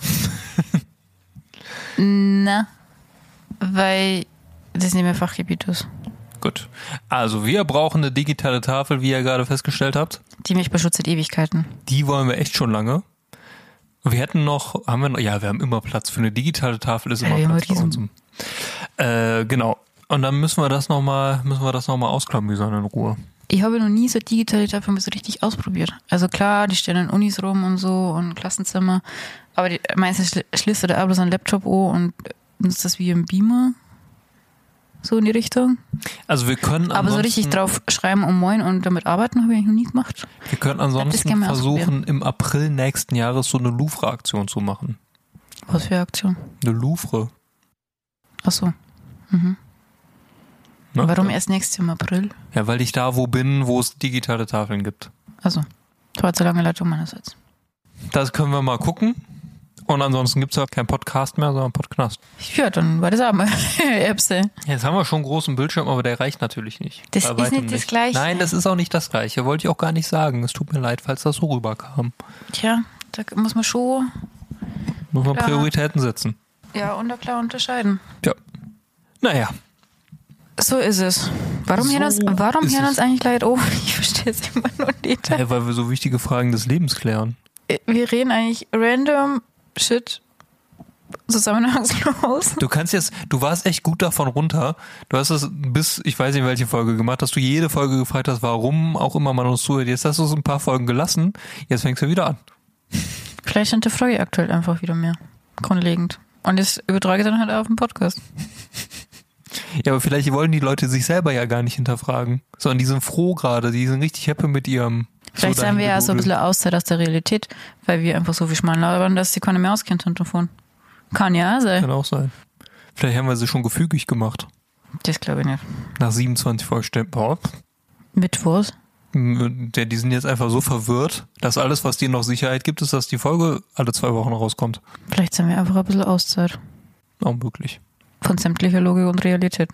[SPEAKER 1] Na, weil das nicht mehr Fachgebiet ist.
[SPEAKER 2] Gut. Also wir brauchen eine digitale Tafel, wie ihr gerade festgestellt habt.
[SPEAKER 1] Die mich beschützt seit Ewigkeiten.
[SPEAKER 2] Die wollen wir echt schon lange. Wir hätten noch, wir haben immer Platz. Für eine digitale Tafel ist immer Platz bei uns. Genau. Und dann müssen wir das nochmal ausklamüsern in Ruhe.
[SPEAKER 1] Ich habe noch nie so digitale Tafeln so richtig ausprobiert. Also klar, die stehen in Unis rum und so und Klassenzimmer, aber meistens schließt du da bloß einen Laptop und nutzt das wie ein Beamer. So in die Richtung.
[SPEAKER 2] Also wir können
[SPEAKER 1] aber so richtig drauf schreiben und moin und damit arbeiten habe ich eigentlich noch nie gemacht.
[SPEAKER 2] Wir können ansonsten versuchen, im April nächsten Jahres so eine Louvre-Aktion zu machen.
[SPEAKER 1] Was für Aktion?
[SPEAKER 2] Eine Louvre.
[SPEAKER 1] Ach so. Mhm. Na, warum erst nächstes Jahr im April?
[SPEAKER 2] Ja, weil ich da bin, wo es digitale Tafeln gibt.
[SPEAKER 1] Also, das war zu lange Leitung meinerseits.
[SPEAKER 2] Das können wir mal gucken. Und ansonsten gibt es ja kein Podcast mehr, sondern Podcast.
[SPEAKER 1] Ja, dann war das auch mal Erbse.
[SPEAKER 2] Jetzt haben wir schon einen großen Bildschirm, aber der reicht natürlich nicht.
[SPEAKER 1] Das ist nicht das Gleiche.
[SPEAKER 2] Nein, das ist auch nicht das Gleiche. Wollte ich auch gar nicht sagen. Es tut mir leid, falls das so rüberkam.
[SPEAKER 1] Tja, da muss man schon...
[SPEAKER 2] Muss man Prioritäten setzen.
[SPEAKER 1] Ja, und da klar unterscheiden.
[SPEAKER 2] Ja. Naja.
[SPEAKER 1] So ist es. Warum hören uns eigentlich Leute auf? Ich verstehe es immer noch nicht.
[SPEAKER 2] Ja, weil wir so wichtige Fragen des Lebens klären.
[SPEAKER 1] Wir reden eigentlich random Shit zusammenhangslos.
[SPEAKER 2] Du warst echt gut davon runter. Du hast es bis, ich weiß nicht welche Folge gemacht, dass du jede Folge gefragt hast, warum auch immer man uns zuhört. Jetzt hast du es ein paar Folgen gelassen, jetzt fängst du wieder an.
[SPEAKER 1] Vielleicht hinterfrage ich aktuell einfach wieder mehr. Grundlegend. Und das übertrage ich dann halt auf den Podcast.
[SPEAKER 2] Ja, aber vielleicht wollen die Leute sich selber ja gar nicht hinterfragen. Sondern die sind froh gerade, die sind richtig happy mit ihrem...
[SPEAKER 1] Vielleicht haben wir ja so ein bisschen Auszeit aus der Realität, weil wir einfach so viel Schmarrn labern, dass sie keine mehr auskennt davon. Kann ja sein.
[SPEAKER 2] Kann auch sein. Vielleicht haben wir sie schon gefügig gemacht.
[SPEAKER 1] Das glaube ich nicht.
[SPEAKER 2] Nach 27 Folgen.
[SPEAKER 1] Mit was?
[SPEAKER 2] Die sind jetzt einfach so verwirrt, dass alles, was denen noch Sicherheit gibt, ist, dass die Folge alle 2 Wochen rauskommt.
[SPEAKER 1] Vielleicht haben wir einfach ein bisschen Auszeit.
[SPEAKER 2] Auch möglich.
[SPEAKER 1] Von sämtlicher Logik und Realität.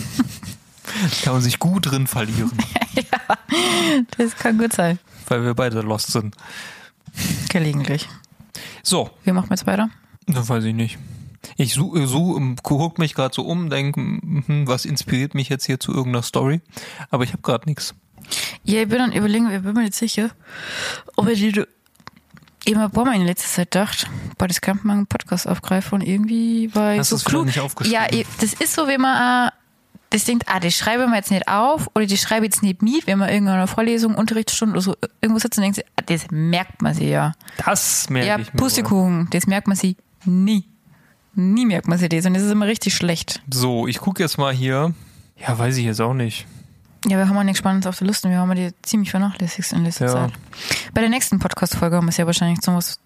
[SPEAKER 2] Kann man sich gut drin verlieren.
[SPEAKER 1] Ja, das kann gut sein.
[SPEAKER 2] Weil wir beide lost sind.
[SPEAKER 1] Gelegentlich.
[SPEAKER 2] So.
[SPEAKER 1] Wie machen wir jetzt weiter?
[SPEAKER 2] Das weiß ich nicht. Ich guck mich gerade so um, denke, was inspiriert mich jetzt hier zu irgendeiner Story? Aber ich habe gerade nichts.
[SPEAKER 1] Ja, ich bin dann überlegen, ich bin mir nicht sicher, ob ich die immer ein paar Mal in letzter Zeit gedacht, das kann man einen Podcast aufgreifen und irgendwie war ich
[SPEAKER 2] Hast
[SPEAKER 1] so
[SPEAKER 2] du es wieder nicht aufgeschrieben?
[SPEAKER 1] Ja, das ist so, wenn man das denkt, das schreibe ich mir jetzt nicht auf oder die schreibe ich jetzt nicht mit, wenn man irgendeiner Vorlesung, Unterrichtsstunde oder so irgendwo sitzt und denkt, das merkt man sich ja.
[SPEAKER 2] Das merke ich mir.
[SPEAKER 1] Ja, Pustekuchen, das merkt man sich nie. Nie merkt man sich das und das ist immer richtig schlecht.
[SPEAKER 2] So, ich gucke jetzt mal hier. Ja, weiß ich jetzt auch nicht.
[SPEAKER 1] Ja, wir haben auch nichts Spannendes auf der Liste. Wir haben die ziemlich vernachlässigt in letzter Zeit. Bei der nächsten Podcast-Folge haben wir sehr wahrscheinlich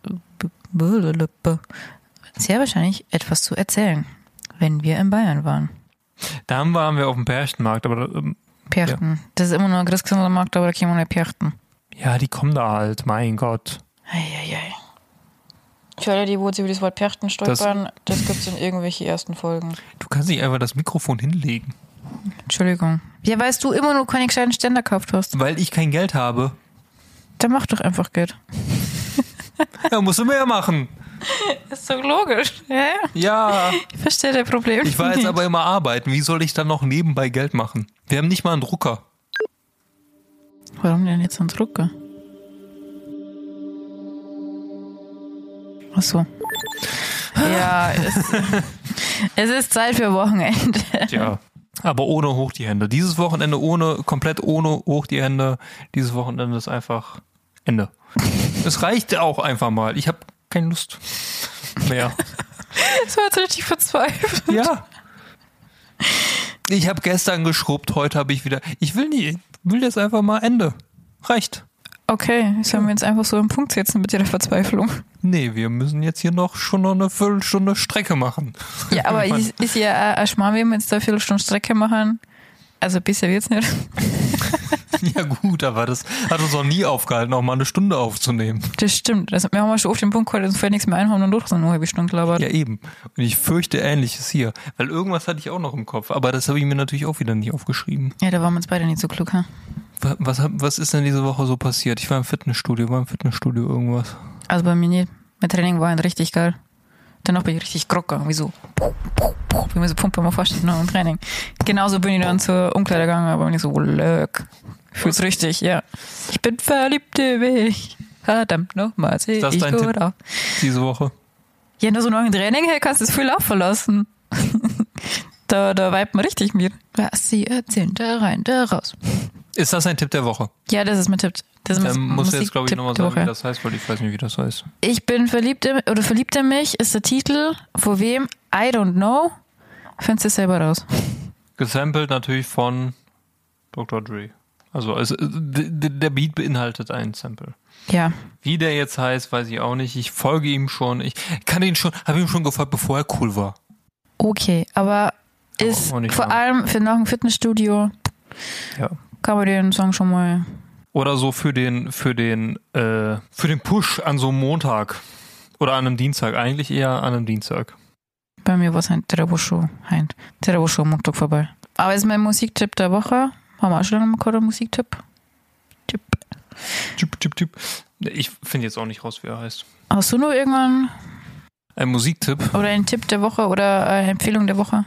[SPEAKER 1] sehr wahrscheinlich etwas zu erzählen, wenn wir in Bayern waren.
[SPEAKER 2] Da waren wir auf dem Perchtenmarkt, aber
[SPEAKER 1] Perchten.
[SPEAKER 2] Ja.
[SPEAKER 1] Das ist immer nur ein Christkindlmarkt, aber da kommen wir Perchten.
[SPEAKER 2] Ja, die kommen da halt, mein Gott.
[SPEAKER 1] Eieiei. Für alle, die wo sie über das Wort Perchten stolpern, das gibt's in irgendwelche ersten Folgen.
[SPEAKER 2] Du kannst nicht einfach das Mikrofon hinlegen.
[SPEAKER 1] Entschuldigung. Ja, weil du immer noch keine gescheiten Ständer gekauft hast.
[SPEAKER 2] Weil ich kein Geld habe.
[SPEAKER 1] Dann mach doch einfach Geld.
[SPEAKER 2] Ja, musst du mehr machen.
[SPEAKER 1] Ist doch logisch.
[SPEAKER 2] Ja.
[SPEAKER 1] Ich verstehe das Problem.
[SPEAKER 2] Ich war jetzt aber immer arbeiten. Wie soll ich dann noch nebenbei Geld machen? Wir haben nicht mal einen Drucker.
[SPEAKER 1] Warum denn jetzt einen Drucker? Ach so. Ja, es ist Zeit für Wochenende.
[SPEAKER 2] Tja. Aber ohne hoch die Hände. Dieses Wochenende komplett ohne hoch die Hände. Dieses Wochenende ist einfach Ende. Es reicht auch einfach mal. Ich habe keine Lust mehr.
[SPEAKER 1] Das war jetzt richtig verzweifelt.
[SPEAKER 2] Ja. Ich habe gestern geschrubbt, heute habe ich wieder. Ich will jetzt einfach mal Ende. Reicht.
[SPEAKER 1] Okay, sollen wir jetzt einfach so einen Punkt setzen mit ihrer Verzweiflung?
[SPEAKER 2] Nee, wir müssen jetzt hier schon noch eine Viertelstunde Strecke machen.
[SPEAKER 1] Ja, aber ist ja ein Schmarrn, wenn wir jetzt da eine Viertelstunde Strecke machen. Also bisher wird's nicht.
[SPEAKER 2] Ja gut, aber das hat uns noch nie aufgehalten, auch mal eine Stunde aufzunehmen.
[SPEAKER 1] Das stimmt. Also wir haben ja schon oft den Punkt geholt, dass wir nichts mehr einhauen und durch so eine halbe Stunde labert.
[SPEAKER 2] Ja eben. Und ich fürchte Ähnliches hier. Weil irgendwas hatte ich auch noch im Kopf, aber das habe ich mir natürlich auch wieder nicht aufgeschrieben.
[SPEAKER 1] Ja, da waren wir uns beide nicht so klug, ha?
[SPEAKER 2] Was ist denn diese Woche so passiert? Ich war im Fitnessstudio irgendwas.
[SPEAKER 1] Also bei mir nicht. Mein Training war halt richtig geil. Danach bin ich richtig grog gegangen, wie so wie so Pumpe immer vorstellt nach dem Training. Genauso bin ich dann zur Umkleider gegangen, aber bin ich so, leck. Fühl's richtig, ja. Ich bin verliebt in mich. Verdammt nochmal, seh ich gut aus.
[SPEAKER 2] Diese Woche?
[SPEAKER 1] Ja, nach so einem Training, hey, kannst du das viel laufen lassen. Da vibet man richtig mit. Was sie erzählen, da rein, da raus.
[SPEAKER 2] Ist das ein Tipp der Woche?
[SPEAKER 1] Ja, das ist mein Tipp. Das ist
[SPEAKER 2] musst du jetzt, glaube ich, nochmal sagen, wie das heißt, weil ich weiß nicht, wie das heißt.
[SPEAKER 1] Ich bin verliebt in mich ist der Titel. Von wem? I don't know. Findest du selber raus.
[SPEAKER 2] Gesampelt natürlich von Dr. Dre. Also der Beat beinhaltet ein Sample.
[SPEAKER 1] Ja.
[SPEAKER 2] Wie der jetzt heißt, weiß ich auch nicht. Ich folge ihm schon. Ich habe ihm schon gefragt, bevor er cool war.
[SPEAKER 1] Okay, aber ist vor allem für nach dem Fitnessstudio,
[SPEAKER 2] ja,
[SPEAKER 1] kann man den Song schon mal.
[SPEAKER 2] Oder so für den Push an so einem Montag Oder an einem Dienstag. Eigentlich eher an einem Dienstag.
[SPEAKER 1] Bei mir war es ein Terraboshow. Terraboshow Montag vorbei. Aber ist mein Musiktipp der Woche. Haben wir auch schon lange mal einen Musiktipp?
[SPEAKER 2] Tipp. Ich finde jetzt auch nicht raus, wie er heißt.
[SPEAKER 1] Hast du nur irgendwann
[SPEAKER 2] ein Musiktipp?
[SPEAKER 1] Oder ein Tipp der Woche oder eine Empfehlung der Woche?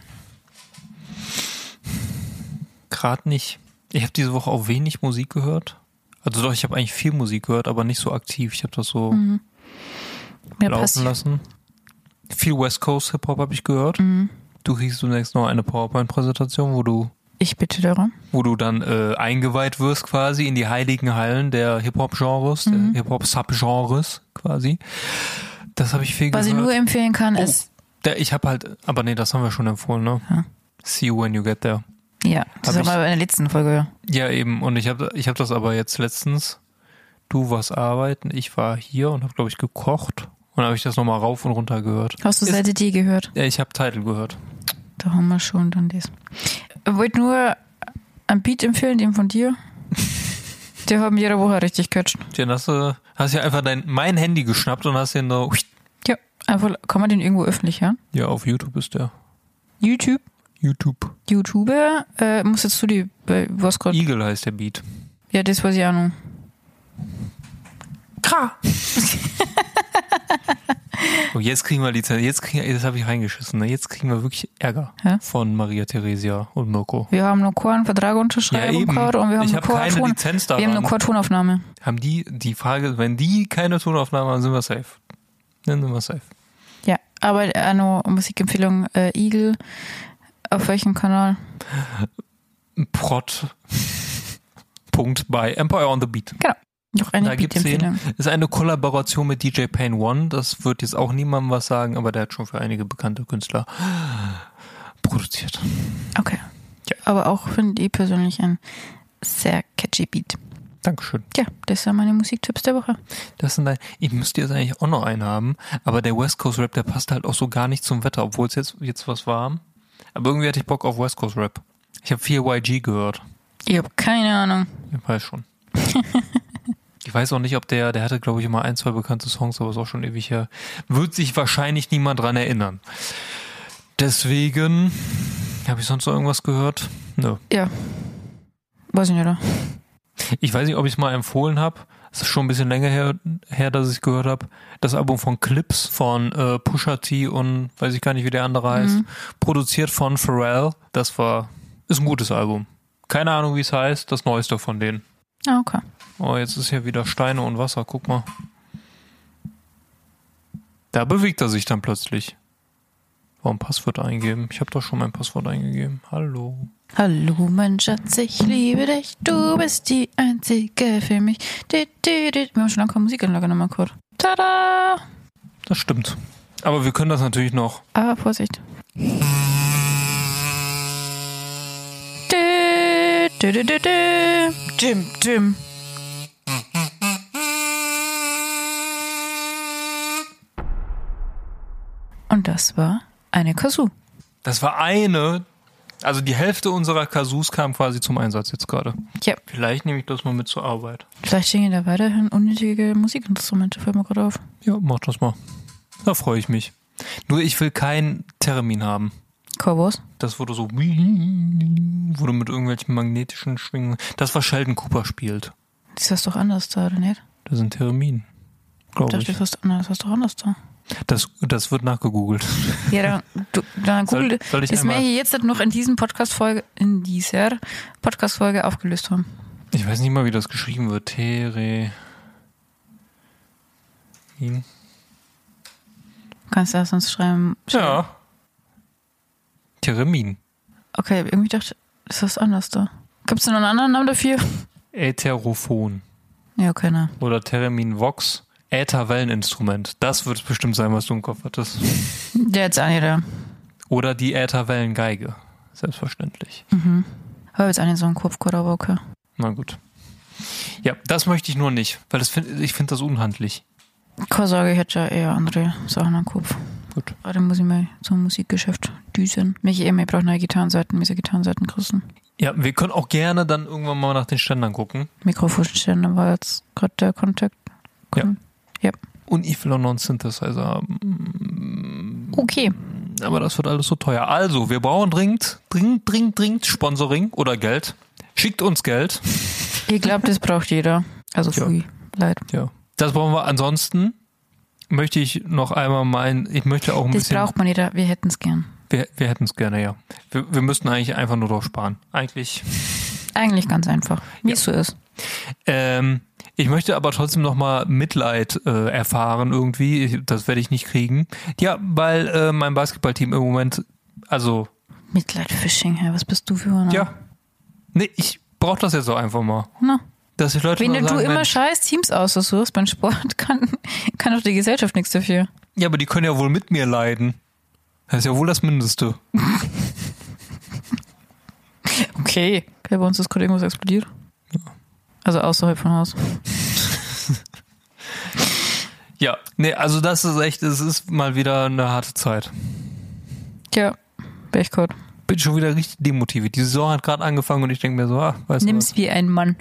[SPEAKER 2] Gerade nicht. Ich habe diese Woche auch wenig Musik gehört. Also doch, ich habe eigentlich viel Musik gehört, aber nicht so aktiv. Ich habe das so laufen lassen. Viel West Coast Hip-Hop habe ich gehört. Du kriegst zunächst noch eine PowerPoint-Präsentation, wo du
[SPEAKER 1] Ich bitte darum.
[SPEAKER 2] Wo du dann eingeweiht wirst quasi in die heiligen Hallen der Hip-Hop-Genres, der Hip-Hop-Subgenres quasi. Das habe ich viel gehört.
[SPEAKER 1] Was ich nur empfehlen kann, ist...
[SPEAKER 2] Ich habe halt... Aber nee, das haben wir schon empfohlen, ne?
[SPEAKER 1] Ja.
[SPEAKER 2] See you when you get there.
[SPEAKER 1] Ja, das haben wir in der letzten Folge.
[SPEAKER 2] Ja, eben. Und ich hab das aber jetzt letztens... Du warst arbeiten, ich war hier und habe, glaube ich, gekocht. Und dann habe ich das nochmal rauf und runter gehört.
[SPEAKER 1] Hast du Seite D gehört?
[SPEAKER 2] Ja, ich habe Title gehört.
[SPEAKER 1] Da haben wir schon dann das. Ich wollte nur einen Beat empfehlen, den von dir. Der hat mir jede Woche richtig catcht.
[SPEAKER 2] Den hast ja einfach mein Handy geschnappt und hast den da...
[SPEAKER 1] Ja, einfach, kann man den irgendwo öffentlich hören?
[SPEAKER 2] Ja, auf YouTube ist der.
[SPEAKER 1] YouTube? YouTuber, muss jetzt du die, was gerade?
[SPEAKER 2] Eagle heißt der Beat.
[SPEAKER 1] Ja, das weiß ich auch noch.
[SPEAKER 2] Kra! Oh, jetzt kriegen wir Lizenz. Das habe ich reingeschissen. Ne? Jetzt kriegen wir wirklich Ärger von Maria Theresia und Mirko.
[SPEAKER 1] Wir haben noch keinen Vertrag unterschreiben gehabt und wir haben
[SPEAKER 2] keine Lizenz daran.
[SPEAKER 1] Wir haben eine Tonaufnahme.
[SPEAKER 2] Haben die Frage, wenn die keine Tonaufnahme haben, sind wir safe. Dann sind wir safe.
[SPEAKER 1] Ja, aber eine Musikempfehlung, Eagle, auf welchem Kanal?
[SPEAKER 2] Prod. By Empire on the Beat.
[SPEAKER 1] Genau. Noch eine Beat-Empfehlung.
[SPEAKER 2] Ist eine Kollaboration mit DJ Pain One. Das wird jetzt auch niemandem was sagen, aber der hat schon für einige bekannte Künstler produziert.
[SPEAKER 1] Okay. Ja. Aber auch finde ich persönlich ein sehr catchy Beat.
[SPEAKER 2] Dankeschön.
[SPEAKER 1] Ja, das sind meine Musiktipps der Woche.
[SPEAKER 2] Ich müsste jetzt eigentlich auch noch einen haben, aber der West Coast Rap, der passt halt auch so gar nicht zum Wetter, obwohl es jetzt was war. Aber irgendwie hatte ich Bock auf West Coast Rap. Ich habe viel YG gehört.
[SPEAKER 1] Ich habe keine Ahnung.
[SPEAKER 2] Ich weiß schon. Ich weiß auch nicht, ob der hatte, glaube ich, immer 1, 2 bekannte Songs, aber ist auch schon ewig her. Wird sich wahrscheinlich niemand dran erinnern. Deswegen, habe ich sonst noch irgendwas gehört? Nö.
[SPEAKER 1] Ja. Weiß ich nicht, oder?
[SPEAKER 2] Ich weiß nicht, ob ich es mal empfohlen habe. Es ist schon ein bisschen länger her, dass ich es gehört habe. Das Album von Clips von Pusha T und weiß ich gar nicht, wie der andere heißt. Produziert von Pharrell. Ist ein gutes Album. Keine Ahnung, wie es heißt. Das Neueste von denen.
[SPEAKER 1] Ah, okay.
[SPEAKER 2] Oh, jetzt ist hier wieder Steine und Wasser. Guck mal. Da bewegt er sich dann plötzlich. Warum Passwort eingeben? Ich habe doch schon mein Passwort eingegeben. Hallo.
[SPEAKER 1] Hallo, mein Schatz, ich liebe dich. Du bist die Einzige für mich. Wir haben schon lange keine Musikanlage nochmal gehört. Tada!
[SPEAKER 2] Das stimmt. Aber wir können das natürlich noch.
[SPEAKER 1] Aber Vorsicht. Jim. Und das war eine Kazoo.
[SPEAKER 2] Das war eine. Also die Hälfte unserer Kazoos kam quasi zum Einsatz jetzt gerade.
[SPEAKER 1] Ja.
[SPEAKER 2] Vielleicht nehme ich das mal mit zur Arbeit.
[SPEAKER 1] Vielleicht stehen da weiterhin unnötige Musikinstrumente, fällt mir gerade auf.
[SPEAKER 2] Ja, mach das mal. Da freue ich mich. Nur ich will keinen Theremin haben.
[SPEAKER 1] Korbos?
[SPEAKER 2] Das wurde so, wurde mit irgendwelchen magnetischen Schwingen. Das, was Sheldon Cooper spielt.
[SPEAKER 1] Das ist doch anders da, oder nicht?
[SPEAKER 2] Das sind Theremin. Glaube ich.
[SPEAKER 1] Das ist doch anders da.
[SPEAKER 2] Das wird nachgegoogelt.
[SPEAKER 1] Ja, dann Google.
[SPEAKER 2] Soll ich
[SPEAKER 1] ist mir hier jetzt noch in dieser Podcast-Folge aufgelöst haben.
[SPEAKER 2] Ich weiß nicht mal, wie das geschrieben wird. Theremin.
[SPEAKER 1] Kannst du das sonst schreiben?
[SPEAKER 2] Ja. Theremin.
[SPEAKER 1] Okay, irgendwie dachte ich, ist das anders da. Gibt es noch einen anderen Namen dafür?
[SPEAKER 2] Ätherophon.
[SPEAKER 1] Ja, keiner.
[SPEAKER 2] Oder Theremin Vox. Ätherwelleninstrument. Das wird bestimmt sein, was du im Kopf hattest.
[SPEAKER 1] Der jetzt auch nicht da.
[SPEAKER 2] Oder die Ätherwellengeige. Selbstverständlich.
[SPEAKER 1] Habe jetzt auch nicht so einen Kopf oder okay.
[SPEAKER 2] Na gut. Ja, das möchte ich nur nicht, weil ich finde das unhandlich.
[SPEAKER 1] Keine Sorge, ich hätte ja eher andere Sachen am Kopf.
[SPEAKER 2] Gut.
[SPEAKER 1] Aber dann muss ich mal zum Musikgeschäft düsen. Ich brauche neue Gitarrenseiten, diese Gitarrenseiten kriegen.
[SPEAKER 2] Ja, wir können auch gerne dann irgendwann mal nach den Ständern gucken.
[SPEAKER 1] Mikrofonständer war jetzt gerade der Kontakt.
[SPEAKER 2] Ja. Und ich will auch noch einen Synthesizer haben.
[SPEAKER 1] Okay.
[SPEAKER 2] Aber das wird alles so teuer. Also, wir brauchen dringend Sponsoring oder Geld. Schickt uns Geld.
[SPEAKER 1] Ich glaube, das braucht jeder. Also pfui, leid.
[SPEAKER 2] Ja. Das brauchen wir. Ansonsten möchte ich noch einmal ich möchte auch ein bisschen...
[SPEAKER 1] Das braucht man jeder. Wir hätten es gern.
[SPEAKER 2] Wir hätten es gerne, ja. Wir müssten eigentlich einfach nur drauf sparen. Eigentlich
[SPEAKER 1] ganz einfach, wie es so ist.
[SPEAKER 2] Ich möchte aber trotzdem nochmal Mitleid erfahren irgendwie. Das werde ich nicht kriegen. Ja, weil mein Basketballteam im Moment, also...
[SPEAKER 1] Mitleid-Fishing, was bist du für einer?
[SPEAKER 2] Ja. Nee, ich brauche das jetzt auch einfach mal.
[SPEAKER 1] Na.
[SPEAKER 2] Dass die Leute
[SPEAKER 1] Wenn
[SPEAKER 2] mal sagen,
[SPEAKER 1] du immer
[SPEAKER 2] Mensch,
[SPEAKER 1] scheiß Teams aussuchst beim Sport, kann doch die Gesellschaft nichts dafür.
[SPEAKER 2] ja, aber die können ja wohl mit mir leiden. Das ist ja wohl das Mindeste.
[SPEAKER 1] Okay. Bei uns ist gerade irgendwas explodiert. Ja. Also außerhalb von Haus.
[SPEAKER 2] Ja, nee, also das ist echt, es ist mal wieder eine harte Zeit.
[SPEAKER 1] Ja, Pechgott.
[SPEAKER 2] Bin schon wieder richtig demotiviert. Die Saison hat gerade angefangen und ich denke mir so, weißt du
[SPEAKER 1] Nimm's wie ein Mann.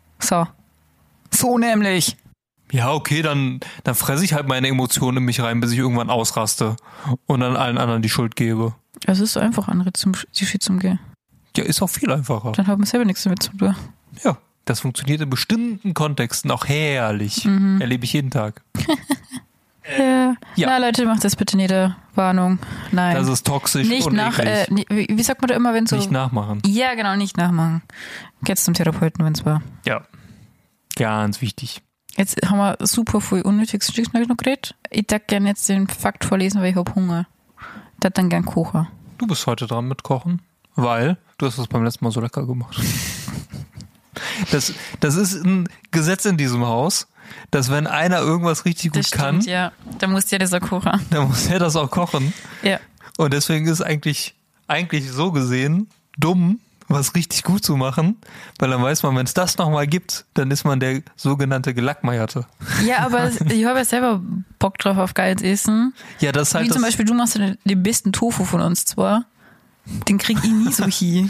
[SPEAKER 1] So nämlich.
[SPEAKER 2] Ja, okay, dann fresse ich halt meine Emotionen in mich rein, bis ich irgendwann ausraste und dann allen anderen die Schuld gebe.
[SPEAKER 1] Es ist so einfach, andere die Schuld zum Gehen.
[SPEAKER 2] Ja, ist auch viel einfacher.
[SPEAKER 1] Dann haben wir selber nichts damit zu tun.
[SPEAKER 2] Ja, das funktioniert in bestimmten Kontexten auch herrlich. Erlebe ich jeden Tag.
[SPEAKER 1] Ja.
[SPEAKER 2] Ja.
[SPEAKER 1] Na Leute, macht das bitte nicht. Warnung. Nein.
[SPEAKER 2] Das ist toxisch
[SPEAKER 1] nicht
[SPEAKER 2] und eklig.
[SPEAKER 1] Wie sagt man da immer, wenn so...
[SPEAKER 2] Nicht nachmachen.
[SPEAKER 1] Ja, genau, nicht nachmachen. Geht's zum Therapeuten, wenn's war.
[SPEAKER 2] Ja, ganz wichtig.
[SPEAKER 1] Jetzt haben wir super viel unnötiges Stückchen noch geredet. Ich darf gerne jetzt den Fakt vorlesen, weil ich hab Hunger. Ich darf dann gern kochen.
[SPEAKER 2] Du bist heute dran mit Kochen, weil du hast das beim letzten Mal so lecker gemacht. Das ist ein Gesetz in diesem Haus, dass wenn einer irgendwas richtig gut kann,
[SPEAKER 1] ja, dann muss der das auch kochen.
[SPEAKER 2] dann muss er das auch kochen.
[SPEAKER 1] Ja.
[SPEAKER 2] Und deswegen ist eigentlich so gesehen dumm, was richtig gut zu machen, weil dann weiß man, wenn es das nochmal gibt, dann ist man der sogenannte Gelackmeierte.
[SPEAKER 1] Ja, aber ich habe ja selber Bock drauf auf geiles Essen.
[SPEAKER 2] Ja, das ist halt
[SPEAKER 1] wie zum Beispiel, du machst den besten Tofu von uns zwar. Den krieg ich nie so hier.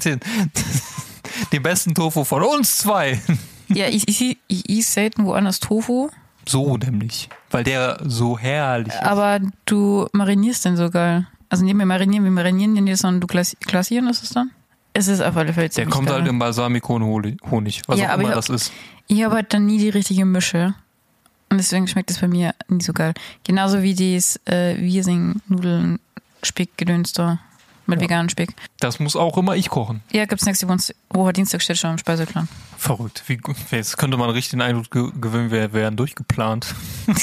[SPEAKER 2] Den besten Tofu von uns zwei.
[SPEAKER 1] Ja, ich selten woanders Tofu.
[SPEAKER 2] So nämlich, weil der so herrlich ist.
[SPEAKER 1] Aber du marinierst den so geil. Also nicht mehr marinieren, wir marinieren den jetzt, sondern du glasieren ist es dann? Es ist auf alle Fälle
[SPEAKER 2] der kommt
[SPEAKER 1] geil.
[SPEAKER 2] halt in Balsamico und Honig, was auch immer das ist.
[SPEAKER 1] Ich habe halt dann nie die richtige Mische. Und deswegen schmeckt es bei mir nie so geil. Genauso wie dieses Wirsing-Nudeln-Speck-Gedöns da. Mit veganem Speck.
[SPEAKER 2] Das muss auch immer ich kochen.
[SPEAKER 1] Ja, gibt's nächste Woche Dienstag steht schon im Speiseplan.
[SPEAKER 2] Verrückt. Jetzt könnte man richtig den Eindruck gewinnen, wir wären durchgeplant.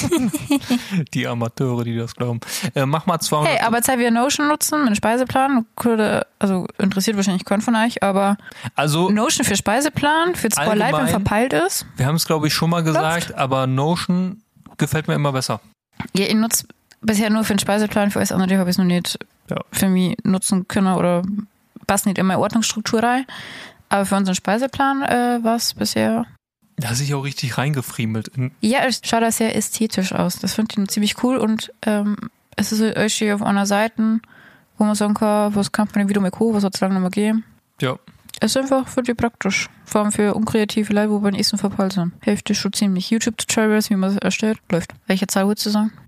[SPEAKER 2] Die Amateure, die das glauben. Mach mal 200.
[SPEAKER 1] Hey, aber Zeit wir Notion nutzen, mit einem Speiseplan. Also interessiert wahrscheinlich keinen von euch, aber Notion für Speiseplan, für zwei Leib, wenn verpeilt ist.
[SPEAKER 2] Wir haben es, glaube ich, schon mal gesagt, aber Notion gefällt mir immer besser.
[SPEAKER 1] Ja, ich nutze bisher nur für den Speiseplan, für alles andere habe ich es noch nicht für mich nutzen können oder passt nicht in meine Ordnungsstruktur rein. Aber für unseren Speiseplan war es bisher...
[SPEAKER 2] Da ist sich auch richtig reingefriemelt.
[SPEAKER 1] Ja, es schaut da sehr ästhetisch aus. Das finde ich ziemlich cool und es ist irgendwie auf einer Seite, wo man sagen kann, was kann man wieder mal kochen, was hat es lange noch mal gegeben.
[SPEAKER 2] Ja.
[SPEAKER 1] Es ist einfach für die praktisch. Vor allem für unkreative Leute, wo beim Essen verpeilt sind. Hilft dir schon ziemlich. YouTube-Tutorials, wie man es erstellt, läuft. Welche Zahl würdest du sagen?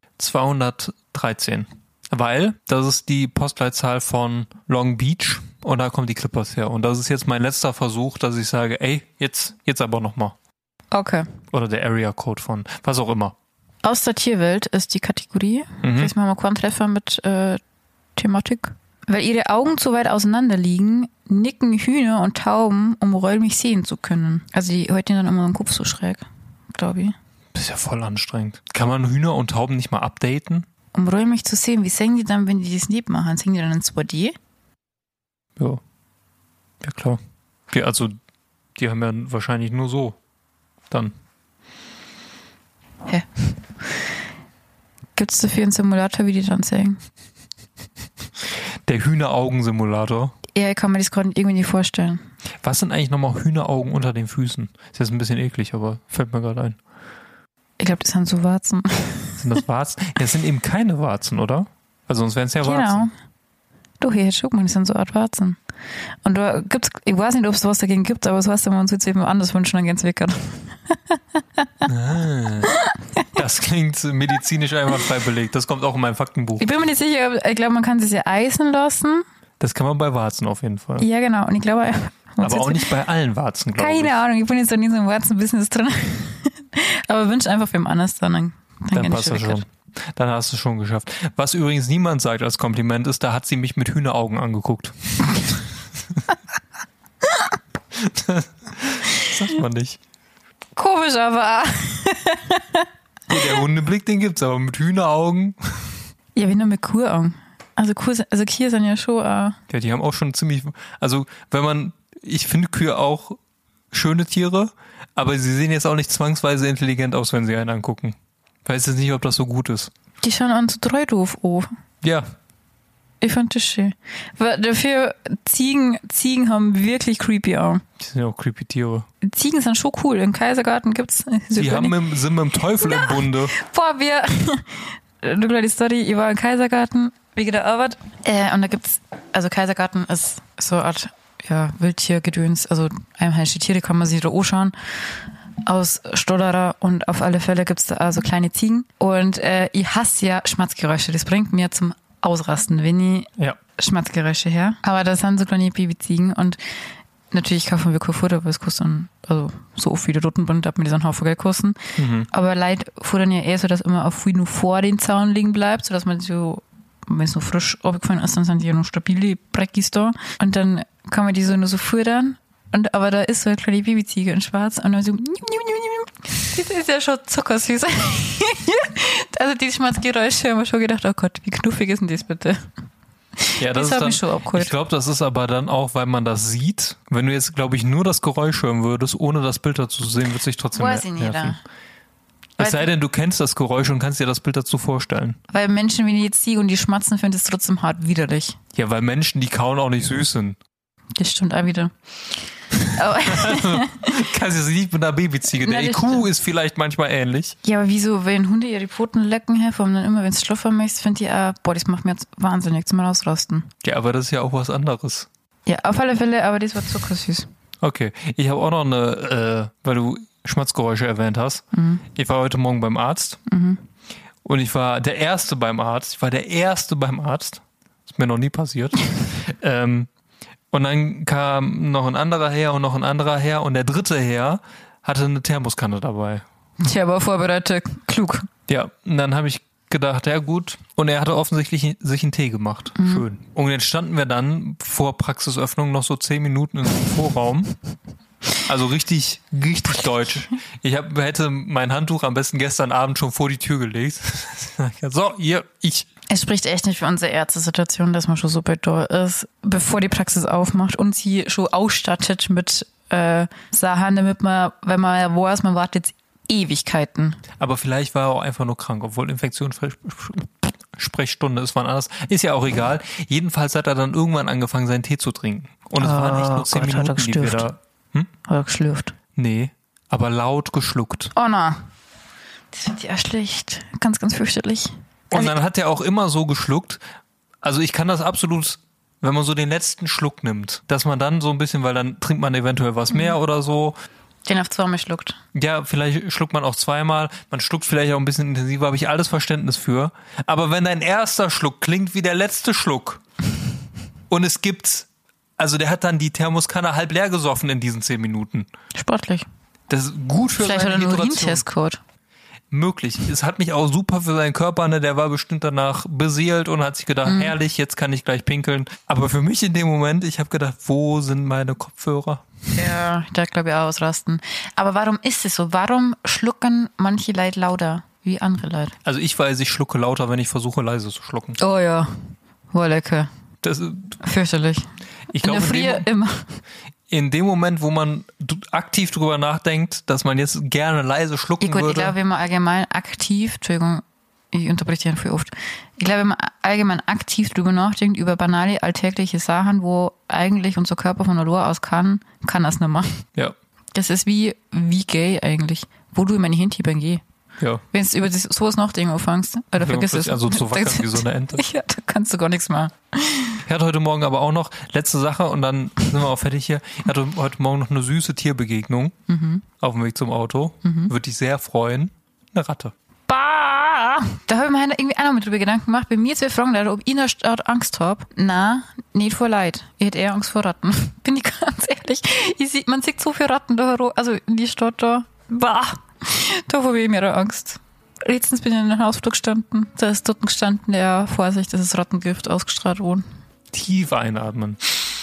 [SPEAKER 1] 213.
[SPEAKER 2] Weil das ist die Postleitzahl von Long Beach und da kommen die Clippers her. Und das ist jetzt mein letzter Versuch, dass ich sage, ey, jetzt aber nochmal.
[SPEAKER 1] Okay.
[SPEAKER 2] Oder der Area Code von was auch immer.
[SPEAKER 1] Aus der Tierwelt ist die Kategorie. Vielleicht machen wir mal einen Treffer mit Thematik. Weil ihre Augen zu weit auseinander liegen, nicken Hühner und Tauben, um räumlich sehen zu können. Also die halten dann immer den Kopf so schräg, glaube ich.
[SPEAKER 2] Das ist ja voll anstrengend. Kann man Hühner und Tauben nicht mal updaten?
[SPEAKER 1] Um räumlich zu sehen, wie sehen die dann, wenn die das nicht machen? Sehen die dann in 2D?
[SPEAKER 2] Ja. Ja, klar. Ja, also, die haben ja wahrscheinlich nur so. Dann.
[SPEAKER 1] Hä? Gibt es dafür einen Simulator, wie die dann sehen?
[SPEAKER 2] Der Hühneraugen-Simulator.
[SPEAKER 1] Ja, ich kann mir das gerade irgendwie nicht vorstellen.
[SPEAKER 2] Was sind eigentlich nochmal Hühneraugen unter den Füßen? Ist jetzt ein bisschen eklig, aber fällt mir gerade ein.
[SPEAKER 1] Ich glaube, das sind so Warzen.
[SPEAKER 2] Sind das Warzen? Das sind eben keine Warzen, oder? Also sonst wären es ja Warzen.
[SPEAKER 1] Genau. Doch, hier, guck mal, das sind so Art Warzen. Und da gibt's, ich weiß nicht, ob es was dagegen gibt, aber es heißt, wenn man uns jetzt eben anders wünschen, dann geht's weg.
[SPEAKER 2] Das klingt medizinisch einwandfrei belegt. Das kommt auch in meinem Faktenbuch.
[SPEAKER 1] Ich bin mir nicht sicher, ich glaube, man kann sich ja eisen lassen.
[SPEAKER 2] Das kann man bei Warzen auf jeden Fall.
[SPEAKER 1] Ja, genau. Und ich glaube,
[SPEAKER 2] aber auch nicht bei allen Warzen, glaube ich.
[SPEAKER 1] Keine Ahnung, ich bin jetzt noch nie so im Warzen-Business drin. Aber wünsche einfach für den anders dann
[SPEAKER 2] passt das schon. Dann hast du es schon geschafft. Was übrigens niemand sagt als Kompliment ist, da hat sie mich mit Hühneraugen angeguckt. Das sagt man nicht.
[SPEAKER 1] Komisch, aber.
[SPEAKER 2] Der Hundeblick, den gibt's, aber mit Hühneraugen.
[SPEAKER 1] Ja, wie nur mit Kuhaugen. Also Kühe sind ja schon.
[SPEAKER 2] Ja, die haben auch schon ziemlich. Also, ich finde Kühe auch schöne Tiere, aber sie sehen jetzt auch nicht zwangsweise intelligent aus, wenn sie einen angucken. Ich weiß jetzt nicht, ob das so gut ist.
[SPEAKER 1] Die schauen an so treu doof auf.
[SPEAKER 2] Ja.
[SPEAKER 1] Ich fand das schön. Weil dafür, Ziegen haben wirklich creepy Augen.
[SPEAKER 2] Die sind ja auch creepy Tiere.
[SPEAKER 1] Ziegen sind schon cool. Im Kaisergarten gibt's.
[SPEAKER 2] Die sind mit dem Teufel im Bunde.
[SPEAKER 1] Boah, du glaubst die Story, ich war im Kaisergarten, wegen der Arbeit. Und da gibt's, also Kaisergarten ist so eine Art, ja, Wildtiergedöns. Also einheimische Tiere kann man sich da anschauen. Aus Stollerer, und auf alle Fälle gibt's da also kleine Ziegen. Und ich hasse ja Schmatzgeräusche. Das bringt mir zum Ausrasten, wenn ich Schmatzgeräusche her. Aber das sind so kleine Babyziegen, und natürlich kaufen wir kein Futter, weil es kostet dann, also so oft wie der Rotenbund, darf mir das einen Haufen Geld kosten. Mhm. Aber Leute futtern ja eher so, dass immer auf viel nur vor den Zaun liegen bleibt, sodass man so, wenn es noch frisch abgefallen ist, dann sind die ja noch stabile Breckis da. Und dann kann man die so nur so futtern. Aber da ist so eine kleine Babyziege in schwarz, und dann so, das ist ja schon zuckersüß. Also die Schmatzgeräusche haben wir schon gedacht, oh Gott, wie knuffig ist denn das bitte?
[SPEAKER 2] Ja, das hat mich schon abgeholt. Ich glaube, das ist aber dann auch, weil man das sieht. Wenn du jetzt, glaube ich, nur das Geräusch hören würdest, ohne das Bild dazu zu sehen, wird sich trotzdem nerven. Es sei denn, du kennst das Geräusch und kannst dir das Bild dazu vorstellen.
[SPEAKER 1] Weil Menschen wie die jetzt Ziege und die schmatzen, finden es trotzdem hart widerlich.
[SPEAKER 2] Ja, weil Menschen, die kauen, auch nicht süß sind.
[SPEAKER 1] Das stimmt auch wieder.
[SPEAKER 2] Kannst du sie nicht mit einer Babyziege. Der IQ ist vielleicht manchmal ähnlich.
[SPEAKER 1] Ja, aber wieso, wenn Hunde ihre Pfoten lecken, hervor, dann immer, wenn es schluffer möchtest, finde ich, boah, das macht mir jetzt wahnsinnig zum Ausrasten.
[SPEAKER 2] Ja, aber das ist ja auch was anderes.
[SPEAKER 1] Ja, auf alle Fälle, aber das war zuckersüß.
[SPEAKER 2] Okay, ich habe auch noch eine, weil du Schmatzgeräusche erwähnt hast. Mhm. Ich war heute Morgen beim Arzt. Mhm. Und ich war der Erste beim Arzt. Ist mir noch nie passiert. Und dann kam noch ein anderer her und noch ein anderer her, und der dritte her hatte eine Thermoskanne dabei.
[SPEAKER 1] Tja, aber vorbereitet, klug.
[SPEAKER 2] Ja, und dann habe ich gedacht, ja gut. Und er hatte offensichtlich sich einen Tee gemacht. Mhm. Schön. Und jetzt standen wir dann vor Praxisöffnung noch so 10 Minuten im Vorraum. Also richtig, richtig deutsch. Hätte mein Handtuch am besten gestern Abend schon vor die Tür gelegt. So, hier, ich.
[SPEAKER 1] Es spricht echt nicht für unsere Ärztesituation, dass man schon so bald da ist, bevor die Praxis aufmacht und sie schon ausstattet mit Sachen, damit man, wenn man weiß, man wartet jetzt Ewigkeiten.
[SPEAKER 2] Aber vielleicht war er auch einfach nur krank, obwohl Infektionssprechstunde ist, wann anders. Ist ja auch egal. Jedenfalls hat er dann irgendwann angefangen, seinen Tee zu trinken. Und es waren echt nur 10 Minuten, die wir da...
[SPEAKER 1] Hat er geschlürft?
[SPEAKER 2] Nee, aber laut geschluckt.
[SPEAKER 1] Oh na, das finde ich ja schlecht. Ganz, ganz fürchterlich.
[SPEAKER 2] Und dann hat er auch immer so geschluckt. Also ich kann das absolut, wenn man so den letzten Schluck nimmt, dass man dann so ein bisschen, weil dann trinkt man eventuell was mehr oder so.
[SPEAKER 1] Den auf zweimal schluckt.
[SPEAKER 2] Ja, vielleicht schluckt man auch zweimal. Man schluckt vielleicht auch ein bisschen intensiver, habe ich alles Verständnis für. Aber wenn dein erster Schluck klingt wie der letzte Schluck und es gibt, also der hat dann die Thermoskanne halb leer gesoffen in diesen 10 Minuten.
[SPEAKER 1] Sportlich.
[SPEAKER 2] Das ist gut für
[SPEAKER 1] vielleicht
[SPEAKER 2] seine
[SPEAKER 1] hat er einen
[SPEAKER 2] Hydration.
[SPEAKER 1] Urintestcode.
[SPEAKER 2] Möglich. Es hat mich auch super für seinen Körper, ne? Der war bestimmt danach beseelt und hat sich gedacht, herrlich, jetzt kann ich gleich pinkeln. Aber für mich in dem Moment, ich habe gedacht, wo sind meine Kopfhörer?
[SPEAKER 1] Ja, da glaube ich auch ausrasten. Aber warum ist es so? Warum schlucken manche Leute lauter wie andere Leute?
[SPEAKER 2] Also ich weiß, ich schlucke lauter, wenn ich versuche, leise zu schlucken.
[SPEAKER 1] Oh ja, war lecker.
[SPEAKER 2] Das ist
[SPEAKER 1] fürchterlich.
[SPEAKER 2] Ich glaube,
[SPEAKER 1] immer.
[SPEAKER 2] In dem Moment, wo man aktiv drüber nachdenkt, dass man jetzt gerne leise schlucken würde.
[SPEAKER 1] Ich glaube, wenn man allgemein aktiv, Entschuldigung, ich unterbreche dich für oft. Ich glaube, wenn man allgemein aktiv drüber nachdenkt, über banale, alltägliche Sachen, wo eigentlich unser Körper von der Lore aus kann das nicht mehr.
[SPEAKER 2] Ja.
[SPEAKER 1] Das ist wie gay eigentlich. Wo du in meine Hintern geh.
[SPEAKER 2] Ja.
[SPEAKER 1] Wenn du über sowas nachdenken anfängst, oder vergiss es.
[SPEAKER 2] Also zu wackeln wie so eine Ente.
[SPEAKER 1] Ja, da kannst du gar nichts machen.
[SPEAKER 2] Ich hatte heute Morgen aber auch noch, letzte Sache und dann sind wir auch fertig hier. Ich hatte heute Morgen noch eine süße Tierbegegnung auf dem Weg zum Auto. Würde dich sehr freuen. Eine Ratte.
[SPEAKER 1] Bah! da habe ich mir irgendwie auch noch mit drüber Gedanken gemacht. Bei mir 2 Fragen, ob ich in der Stadt Angst habe. Nein, nicht vor Leid. Ich hätte eher Angst vor Ratten. Bin ich ganz ehrlich. Man sieht so viele Ratten da herum, also in die Stadt da. Bah, da habe ich mehr Angst. Letztens bin ich in einem Hausflug gestanden. Da ist dort gestanden, der Vorsicht, das ist Rattengift ausgestrahlt worden.
[SPEAKER 2] Tief einatmen.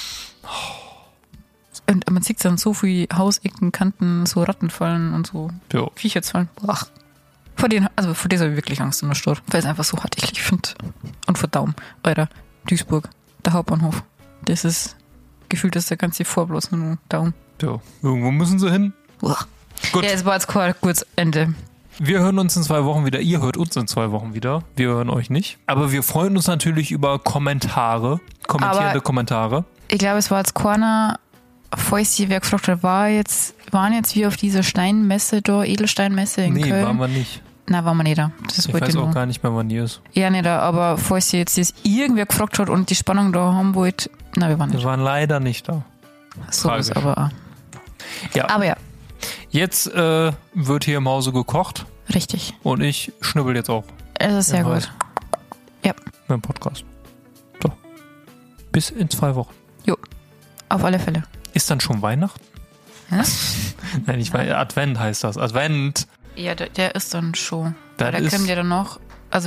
[SPEAKER 1] Und man sieht dann so viele Hausecken, Kanten, so Rattenfallen und so
[SPEAKER 2] Jo.
[SPEAKER 1] Viecherzfallen. Vor denen habe ich wirklich Angst in der Stadt, weil es einfach so hartlich finde. Und vor Daum, Alter, Duisburg, der Hauptbahnhof. Das ist gefühlt, dass der ganze Vorbloß nur Daum.
[SPEAKER 2] Jo. Irgendwo müssen sie hin.
[SPEAKER 1] Gut. Ja, es war jetzt kurz Ende.
[SPEAKER 2] Wir hören uns in 2 Wochen wieder. Ihr hört uns in 2 Wochen wieder. Wir hören euch nicht. Aber wir freuen uns natürlich über Kommentare. Kommentierende Kommentare. Ich
[SPEAKER 1] glaube, es war jetzt keiner, falls sie wer gefragt hat, waren jetzt wir auf dieser Steinmesse da, Edelsteinmesse in Köln?
[SPEAKER 2] Nee, waren wir nicht.
[SPEAKER 1] Nein, waren wir nicht da.
[SPEAKER 2] Ich weiß auch gar nicht mehr, wann die ist.
[SPEAKER 1] Ja, nicht da, aber falls sie jetzt irgendwer gefragt hat und die Spannung da haben wollt, nein, wir waren nicht.
[SPEAKER 2] Wir waren leider nicht da.
[SPEAKER 1] So ist aber auch.
[SPEAKER 2] Ja.
[SPEAKER 1] Aber ja.
[SPEAKER 2] Jetzt wird hier im Hause gekocht.
[SPEAKER 1] Richtig.
[SPEAKER 2] Und ich schnibbel jetzt auch.
[SPEAKER 1] Es ist sehr gut. Ja.
[SPEAKER 2] Mit dem Podcast. So. Bis in 2 Wochen.
[SPEAKER 1] Jo. Auf alle Fälle.
[SPEAKER 2] Ist dann schon Weihnachten?
[SPEAKER 1] Hä?
[SPEAKER 2] Nein, ich meine, Advent heißt das. Advent.
[SPEAKER 1] Ja, der ist dann schon.
[SPEAKER 2] Da
[SPEAKER 1] kommt ja dann noch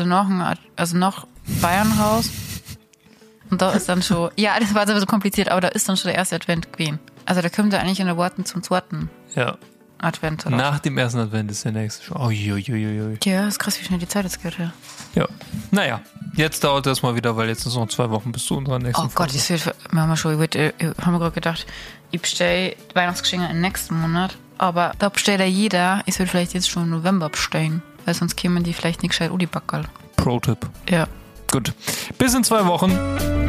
[SPEAKER 1] Bayern raus. Und da ist dann schon, ja, das war so kompliziert, aber da ist dann schon der erste Advent gewesen. Also da kommt er eigentlich in der Worten zum 2.
[SPEAKER 2] Ja.
[SPEAKER 1] Advent. Oder?
[SPEAKER 2] Nach dem ersten Advent ist der nächste schon. Uiuiuiui.
[SPEAKER 1] Ja, ist krass, wie schnell die Zeit jetzt geht.
[SPEAKER 2] Ja. Naja, jetzt dauert das mal wieder, weil jetzt ist noch 2 Wochen bis zu unserer nächsten Folge.
[SPEAKER 1] Oh Gott, das wird, wir haben gerade gedacht, ich bestelle Weihnachtsgeschenke im nächsten Monat, aber da bestellt ja jeder, ich würde vielleicht jetzt schon im November bestellen, weil sonst kämen die vielleicht nicht gescheit Udi-Backerl.
[SPEAKER 2] Pro-Tipp.
[SPEAKER 1] Ja.
[SPEAKER 2] Gut. Bis in 2 Wochen.